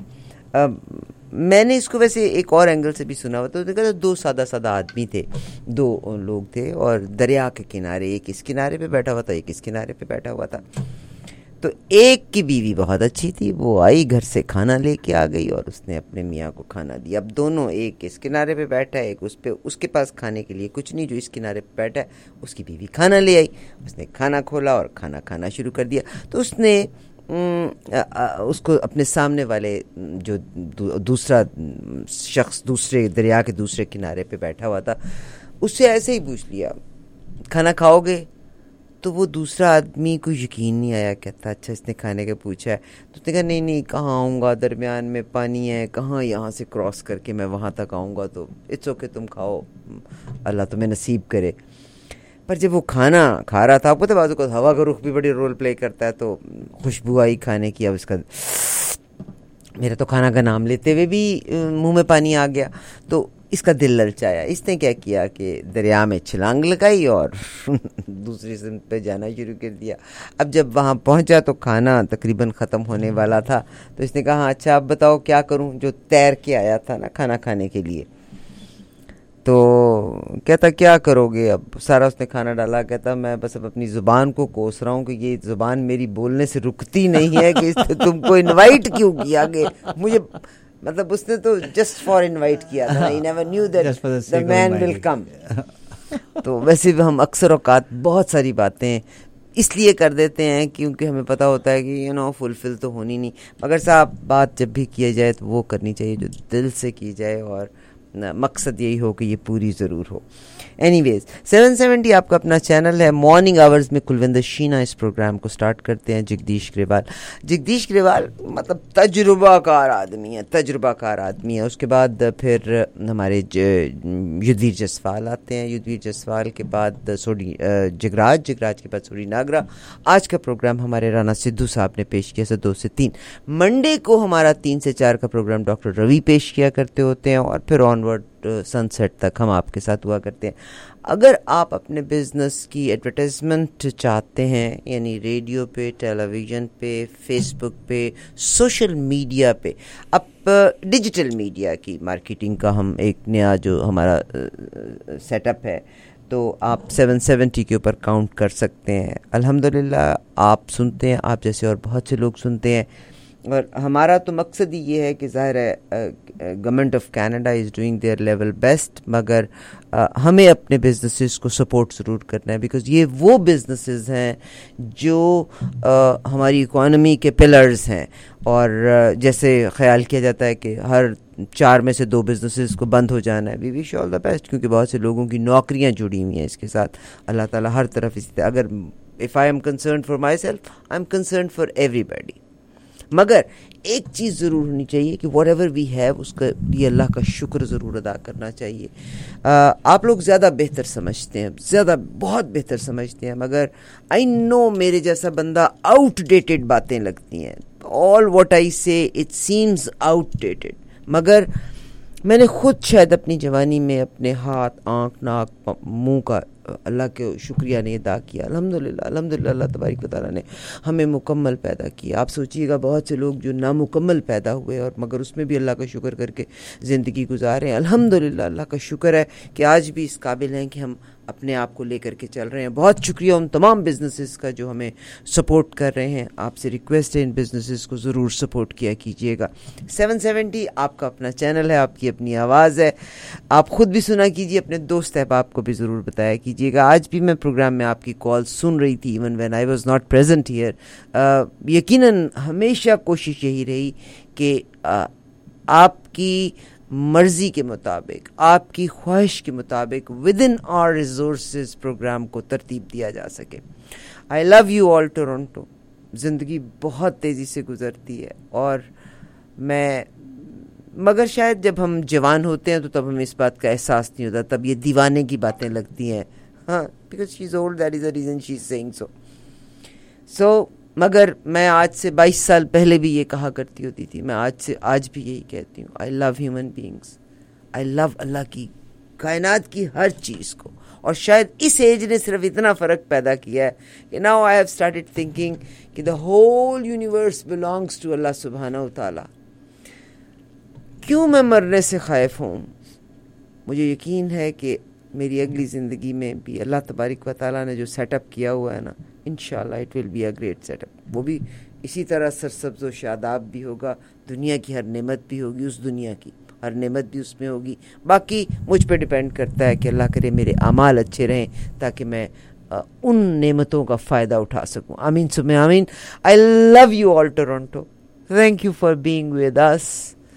S4: मैंने इसको वैसे एक और एंगल से भी सुना हुआ। तो देखा, दो सादा सादा आदमी थे, दो लोग थे, और दरिया के किनारे, एक इस किनारे पे बैठा हुआ था, एक इस किनारे पे बैठा हुआ था। तो एक की बीवी बहुत अच्छी थी, वो आई घर से खाना लेके आ गई और उसने अपने मियाँ को खाना दिया। अब दोनों, एक इस किनारे पे बैठा है, एक उस पे, उसके पास खाने के लिए कुछ नहीं, जो इस किनारे पे बैठा है उसकी बीवी खाना ले आई। उसने खाना खोला और खाना खाना शुरू कर दिया। तो उसने आ, आ, उसको अपने सामने वाले जो दू, दूसरा शख्स दूसरे दरिया के दूसरे किनारे पे बैठा हुआ था, उससे ऐसे ही पूछ लिया, खाना खाओगे? तो वो दूसरा आदमी को यकीन नहीं आया, कहता अच्छा इसने खाने का पूछा है। तो उसने कहा नहीं नहीं, कहाँ आऊँगा, दरमियान में पानी है, कहाँ यहाँ से क्रॉस करके मैं वहाँ तक आऊँगा, तो इट्स ओके, तुम खाओ, अल्लाह तुम्हें नसीब करे। पर जब वो खाना खा रहा था, आपको तो बाजू को हवा का रुख भी बड़ी रोल प्ले करता है, तो खुशबू आई खाने की। अब इसका मेरा तो खाना का नाम लेते हुए भी मुंह में पानी आ गया। तो इसका दिल ललचाया। इसने क्या किया कि दरिया में छलांग लगाई और दूसरी सिमत पे जाना शुरू कर दिया। अब जब वहाँ पहुँचा तो खाना तकरीबन ख़त्म होने वाला था। तो इसने कहा अच्छा अब बताओ क्या करूँ, जो तैर के आया था ना खाना खाने के लिए। तो कहता क्या करोगे? अब सारा उसने खाना डाला। कहता मैं बस अब अपनी ज़ुबान को कोस रहा हूँ कि ये ज़ुबान मेरी बोलने से रुकती नहीं है कि तुमको इनवाइट क्यों किया गया मुझे। मतलब उसने तो जस्ट फॉर इनवाइट किया था। He never knew that the man will come. तो वैसे भी हम अक्सर औकात बहुत सारी बातें इसलिए कर देते हैं क्योंकि हमें पता होता है कि यू नो फुलफिल तो होनी नहीं, मगर साहब बात जब भी किया जाए तो वो करनी चाहिए जो दिल से की जाए और मकसद यही हो कि ये पूरी ज़रूर हो। एनीवेज सेवन सेवेंटी आपका अपना चैनल है। मॉर्निंग आवर्स में कुलविंदर शीना इस प्रोग्राम को स्टार्ट करते हैं। जगदीश ग्रेवाल जगदीश ग्रेवाल मतलब तजुर्बाकार आदमी है, तजुर्बाकार आदमी है। उसके बाद फिर हमारे युद्धवीर जसवाल आते हैं। युद्धवीर जसवाल के बाद सोडी जगराज जगराज के बाद सोडी नागरा। आज का प्रोग्राम हमारे राना सिद्धू साहब ने पेश किया से दो से तीन। मंडे को हमारा तीन से चार का प्रोग्राम डॉक्टर रवि पेश किया करते होते हैं और फिर ऑनवर्ड सनसेट तक हम आपके साथ हुआ करते हैं। अगर आप अपने बिजनेस की एडवर्टाइजमेंट चाहते हैं, यानी रेडियो पे, टेलीविज़न पे, फेसबुक पे, सोशल मीडिया पे, अब डिजिटल मीडिया की मार्केटिंग का हम एक नया जो हमारा सेटअप है, तो आप सेवन सेवेंटी के ऊपर काउंट कर सकते हैं। अल्हम्दुलिल्लाह आप सुनते हैं, आप जैसे और बहुत से लोग सुनते हैं, और हमारा तो मकसद ही ये है कि ज़ाहिर है government of Canada is doing their level best, मगर आ, हमें अपने बिजनेसेस को सपोर्ट ज़रूर करना है, बिकॉज़ ये वो बिजनेसेस हैं जो आ, हमारी इकोनॉमी के पिलर्स हैं। और आ, जैसे ख्याल किया जाता है कि हर चार में से दो बिजनेसेस को बंद हो जाना है, we wish all the best, क्योंकि बहुत से लोगों की नौकरियां जुड़ी हुई हैं इसके साथ। अल्लाह ताला हर तरफ इसी, अगर if I am concern for myself, I am concern for everybody. مگر ایک چیز ضرور ہونی چاہیے کہ واٹ ایور وی ہیو اس کا لیے اللہ کا شکر ضرور ادا کرنا چاہیے. آپ لوگ زیادہ بہتر سمجھتے ہیں, زیادہ بہت بہتر سمجھتے ہیں, مگر آئی نو میرے جیسا بندہ آؤٹ ڈیٹڈ باتیں لگتی ہیں. آل واٹ آئی سے اٹ سیمز آؤٹ ڈیٹڈ, مگر میں نے خود شاید اپنی جوانی میں اپنے ہاتھ, آنکھ, ناک, منہ کا اللہ کے شکریہ نے ادا کیا. الحمدللہ الحمدللہ اللہ تبارک و تعالیٰ نے ہمیں مکمل پیدا کیا. آپ سوچیے گا بہت سے لوگ جو نامکمل پیدا ہوئے اور مگر اس میں بھی اللہ کا شکر کر کے زندگی گزارے ہیں. الحمدللہ اللہ کا شکر ہے کہ آج بھی اس قابل ہیں کہ ہم اپنے آپ کو لے کر کے چل رہے ہیں. بہت شکریہ ان تمام بزنسز کا جو ہمیں سپورٹ کر رہے ہیں. آپ سے ریکویسٹ ہے ان بزنسز کو ضرور سپورٹ کیا کیجیے گا. سیون سیونٹی آپ کا اپنا چینل ہے, آپ کی اپنی آواز ہے, آپ خود بھی سنا کیجیے, اپنے دوست احباب کو بھی ضرور بتایا کیجیے گا. آج بھی میں پروگرام میں آپ کی کال سن رہی تھی even when I was not present here. یقیناً ہمیشہ کوشش یہی رہی کہ آپ کی مرضی کے مطابق, آپ کی خواہش کے مطابق with in our resources program کو ترتیب دیا جا سکے. I love you all Toronto. زندگی بہت تیزی سے گزرتی ہے اور میں, مگر شاید جب ہم جوان ہوتے ہیں تو تب ہمیں اس بات کا احساس نہیں ہوتا, تب یہ دیوانے کی باتیں لگتی ہیں. ہاں, because she is old, that is a reason she is saying so. So مگر میں آج سے بائیس سال پہلے بھی یہ کہا کرتی ہوتی تھی, میں آج سے آج بھی یہی کہتی ہوں. آئی لو ہیومن بینگس, آئی لو اللہ کی کائنات کی ہر چیز کو. اور شاید اس ایج نے صرف اتنا فرق پیدا کیا ہے کہ now I have started thinking کہ the whole universe belongs to اللہ سبحانہ و تعالیٰ. کیوں میں مرنے سے خائف ہوں؟ مجھے یقین ہے کہ میری اگلی زندگی میں بھی اللہ تبارک و تعالیٰ نے جو سیٹ اپ کیا ہوا ہے نا, انشاءاللہ it will be a great set up. وہ بھی اسی طرح سرسبز و شاداب بھی ہوگا, دنیا کی ہر نعمت بھی ہوگی, اس دنیا کی ہر نعمت بھی اس میں ہوگی. باقی مجھ پہ ڈیپینڈ کرتا ہے کہ اللہ کرے میرے اعمال اچھے رہیں تاکہ میں ان نعمتوں کا فائدہ اٹھا سکوں. آمین سمے آمین. I love you all Toronto. Thank you for being with us.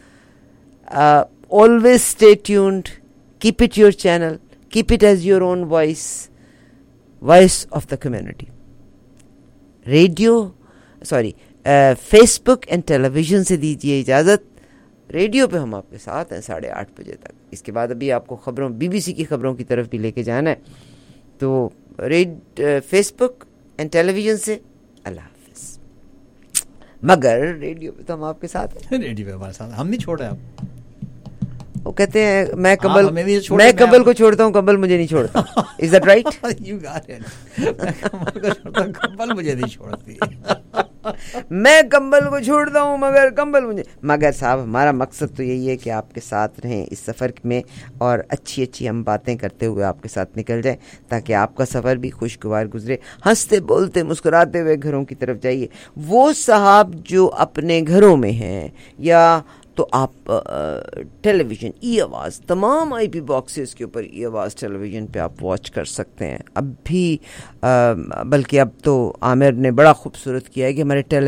S4: Always stay tuned. Keep it your channel. Keep it as your own voice, voice of the community. Radio sorry Facebook and television سے دیجیے اجازت. ریڈیو پہ ہم آپ کے ساتھ ہیں ساڑھے آٹھ بجے تک. اس کے بعد ابھی آپ کو خبروں, بی بی سی کی خبروں کی طرف بھی لے کے جانا ہے. تو radio Facebook and television سے اللہ حافظ. مگر ریڈیو پہ تو ہم آپ کے ساتھ ہیں.
S2: ریڈیو پہ ہمارے ساتھ, ہم نہیں چھوڑے آپ.
S4: وہ کہتے ہیں میں کمبل میں کمبل کو چھوڑتا ہوں, کمبل مجھے نہیں چھوڑتا. Is that right?
S2: You got it. میں کمبل کو چھوڑتا ہوں, کمبل مجھے نہیں چھوڑتی.
S4: میں کمبل کو چھوڑتا ہوں مگر کمبل مجھے. مگر صاحب ہمارا مقصد تو یہی ہے کہ آپ کے ساتھ رہیں اس سفر میں اور اچھی اچھی ہم باتیں کرتے ہوئے آپ کے ساتھ نکل جائیں تاکہ آپ کا سفر بھی خوشگوار گزرے. ہنستے بولتے مسکراتے ہوئے گھروں کی طرف جائیے. وہ صاحب جو اپنے گھروں میں ہیں یا تو آپ ٹیلی ویژن ای آواز, تمام آئی پی باکسز کے اوپر ای آواز ٹیلی ویژن پہ آپ واچ کر سکتے ہیں. اب بھی بلکہ اب تو عامر نے بڑا خوبصورت کیا ہے کہ ہمارے ٹیلی